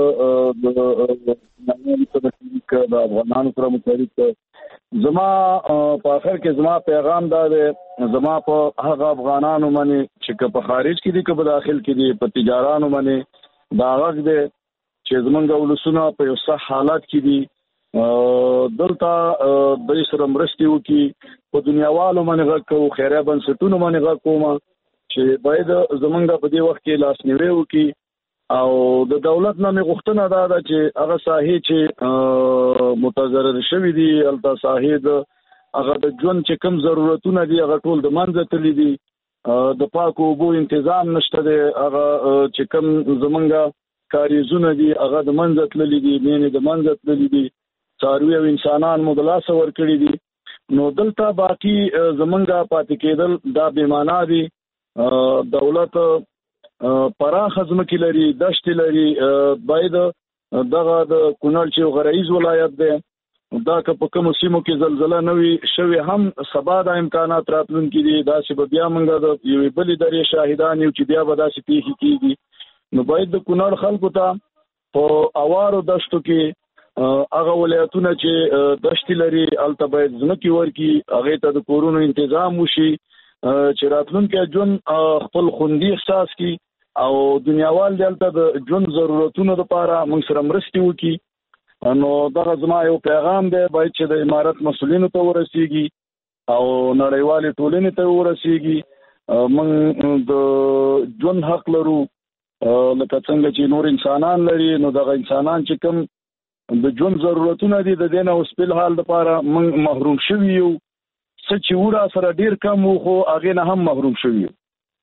افغانانو سره متحرک زما په اخر کې زما پیغام دا دی زما په هغه افغانانو باندې چې په خارج کې دي که په داخل کې دي په تجارانو باندې دا غږ دی چې زمونږ ولسونه په یو صح حالات کې دي دلته د سره مرستې وکړي په دنیاوالو باندې غږ کوو خیریه بنسټونو باندې غږ کوم چې باید زمونږ په دې وخت کې لاسنیوي وکړي او د دولت نه غوښتنه دا ده چې هغه ساحې چې متضرر شوي دي البته ساحې د هغه د ژوند چې کوم ضرورتونه دي هغه ټول د منځه تللي دي د پاکو اوبو تنظیم نشته دی هغه چې کوم زمونږ کاریزونه دي هغه د منځه تللي دي مینې د منځه تللي دي څاروي او انسانان مو د لاسه ورکړي دي نو دلته باقي زمونږ پاتې کېدل دا بې معنا دي. دولت پراخه ځمکې لري دشتې لري باید دغه د کونړ چې غرایز ولایت دی دا که په کومو سیمو کې زلزله نه وي شوې هم سبا د امکانات راتلونکي دي داسې به بیا موږ د یوې بلې درې شاهدان یو چې بیا به داسې پیښې کېږي نو باید د کونړ خلکو ته په اوارو دشتو کې هغه ولایتونه چې دشتې لري هلته باید ځمکې ورکړي هغې ته د کورونو تنظیم وشي چې راتلونکي ژوند خپل خوندي احساس کړي او دنیاوال دلته د ژوند ضرورتونو لپاره موږ سره مرستې وکړي. نو دغه زما یو پیغام دی باید چې د امارت مسؤلینو ته ورسیږي او نړیوالې ټولنې ته ورسیږي. موږ د ژوند حق لرو لکه څنګه چې نور انسانان لري نو دغه انسانان چې کوم د ژوند ضرورتونه دي د دې نه اوس په حال لپاره موږ محروم شوي یو څه چې وړه سره ډیر کم وو خو هغې نه هم محروم شوي یو.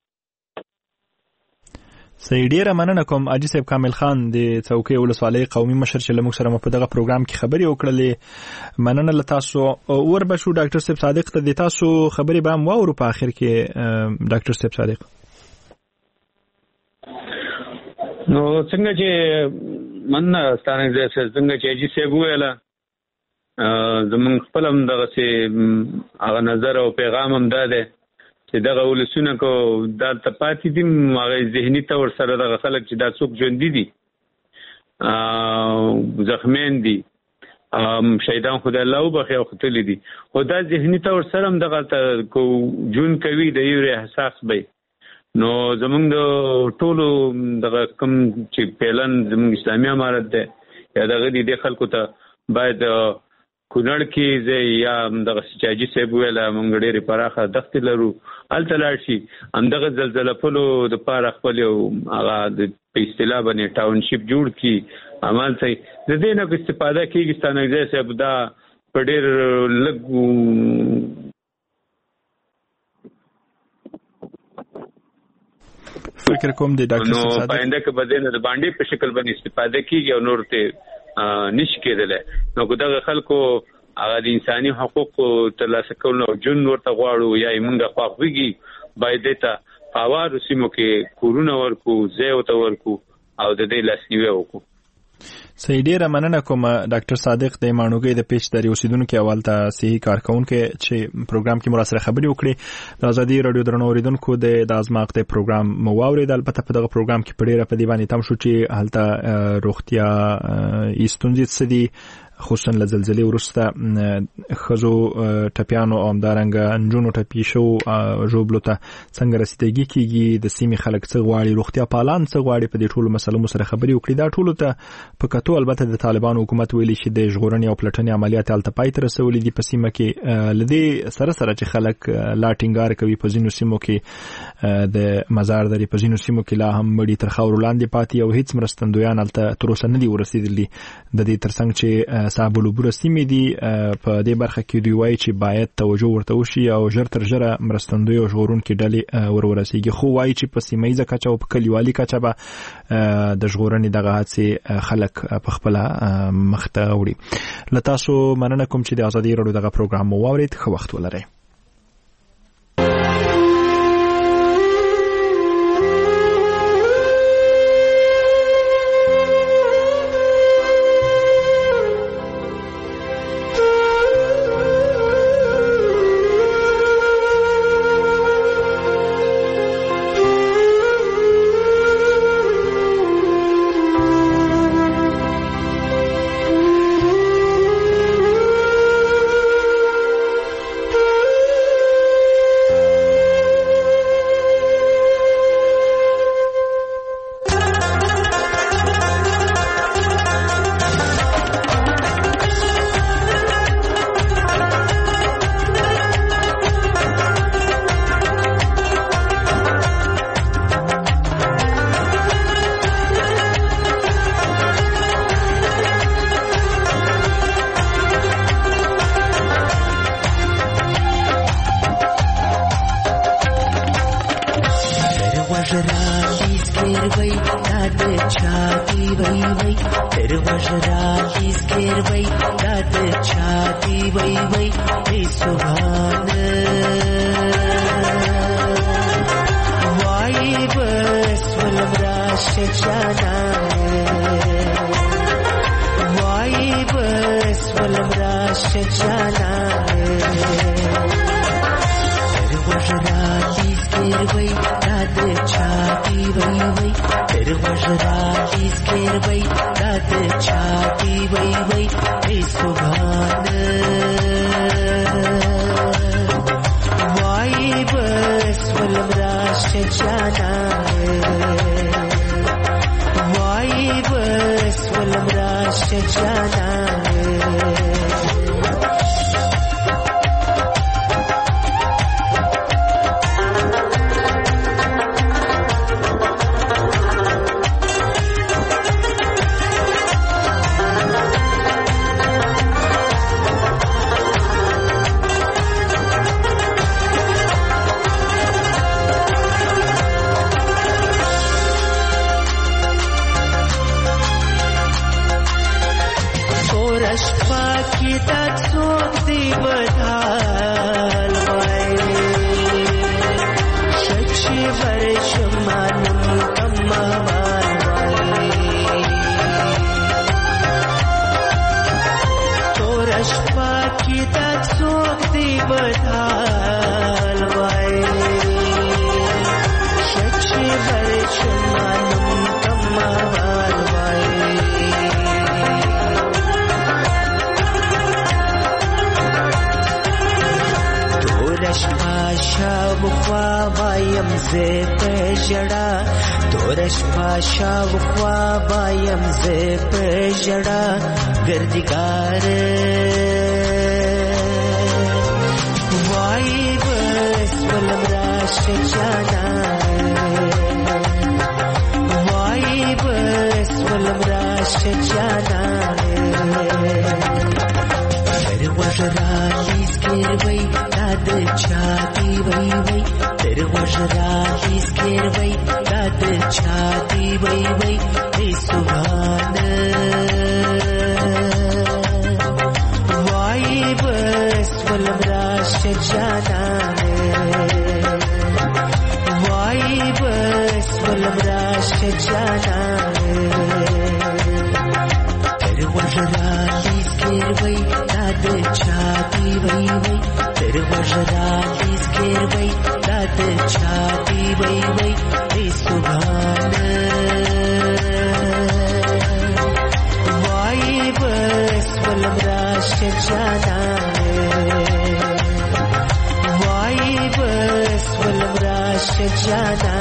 صحیح ډیره مننه کوم حاجي صاحب کامل خان د څوکۍ ولسوالۍ قومي مشر چې موږ سره په دغه پروګرام کې خبرې وکړلې مننه له تاسو. ور به شو ډاکټر صاحب صادق ته د تاسو خبرې به هم واورو په اخر کې ډاکټر صاحب صادق. نو څنګه چې مننه ستانه دې څنګه چې حاجي صاحب ویله زمونږ خپل هم دغسې هغه نظر او پیغام هم دا دی چې دغه ولسونه کو دلته پاتې دي هغه ذهني طور سره دغه خلک چې دا څوک ژوندي دي زخمین دي شهیدان خدای الله وبخښي او ختلي دي خو دا ذهني طور سره هم دغه کو ژوند کوي د یو احساس به نو زمونږ د ټولو دغه کوم چې پلان زمونږ اسلامي امارت دی یا دغه دي د خلکو ته باید کونړ کې زه یا دغه حاجي صاحب ویله موږ ډېرې پراخه دښتې لرو هلته لاړ شي همدغه زلزله پلو دپاره خپل یو هغه په اصطلاح باندې ټاونشپ جوړ کړي همالته د دې نه په استفاده کېږي ستانکزی صاحب دا په ډېر لږ فکر کوم د ډاکټر نو پاینده کې به دې نه د باندې په شکل باندې استفاده کېږي او نور ته نشي کېدلی نو که دغه خلکو هغه د انساني حقوقو ترلاسه کول او جون ورته غواړو یا یې مونږ خواخوږي باید دې ته په هوارو سیمو کې کورونه ورکو ځای ورته ورکو او د دې لاسنیوی وکړو. صحیح ډیره مننه کوم ډاکټر صادق د ماڼوګي د پیش دری اوسیدونکو اول ته صحیح کارکونکو چې پروګرام کې مراسله خبري وکړي د ازادي رادیو درنو اوریدونکو د ازماق د پروګرام مو واورید البته په دغه پروګرام کې پډیره په دی باندې تم شو چې هلته روغتیا ایستونځي سدي خصوصا له زلزلې وروسته خزو ټپیانو او همدارنګه انجونو ټپي شو ژوبلو ته څنګه رسیدګي کیږي د سیمې خلک څه غواړي روغتیا پالان څه غواړي په دې ټولو مسلو سره خبري وکړي دا ټولو ته په کتو البته د طالبان حکومت ویلي چې د ژغورنې او پلټنې عملیات هلته پای ته رسولي دي په سیمه کې لدې سره سره چې خلک لا ټینګار کوي په ځینو سیمو کې د مزار درې په ځینو سیمو کې لا هم مړي تر خاورو لاندې پاتې او هیڅ مرستندویان هلته تر اوسه نه دي ورسېدلي د دې ترڅنګ چې صاحبولوبره سیمې دي په دې برخه کې دوی وایي چې باید توجه ورته وشي او ژر تر ژره مرستندوی او ژغورونکي ډلې ورورسیږي خو وایي چې په سیمه ییزه کچه او په کلیوالي کچه به د ژغورنې دغه هڅې خلک په خپله مخته وړي. له تاسو مننه کوم چې د ازادي راډیو دغه پروګرام مو واورید. ښه وخت ولرئ. وجرالی سکر وی داد چاتی وی وی تر وجرالی سکر وی داد چاتی وی وی ای سبحان وای بس ولم راش جانا وای بس ولم راش جانا تر وجرالی سکر وی داد چاتی وی وی تر وجرالی سکر وی داد چاتی وی وی ای سبحان وای بس ولم راش جانا وای بس ولم راش جانا जड़ा तोरश भाषा वख्वा बायम से पे जड़ा गर्दिकार वाई बस वलम राश जाना वाई बस वलम राश जाना फिर वजराली स्किर वई दाद छाती वई वई फिर वजराली स्किर वई दाद छाती वई वई रे सुभान वाई बस वलम राश जाना वाई बस वलम राश जाना फिर वजराली स्किर वई दाद छाती वई वई फिर वजराली स्किर वई दाद छाती वई वई रे सुभान वाई बस वलम राश जाना वाई बस वलम राश जाना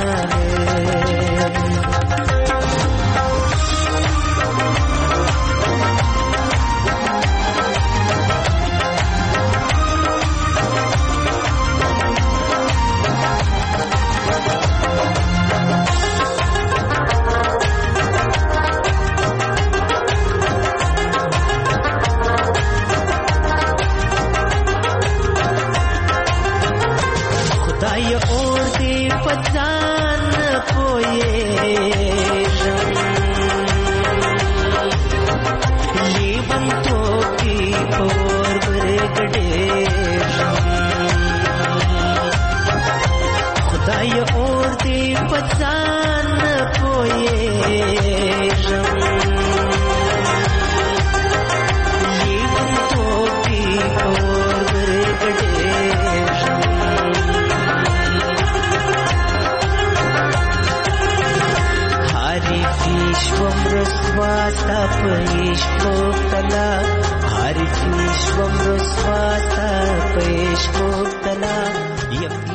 Hare Krishna, Swasta, Peshmutala, Yam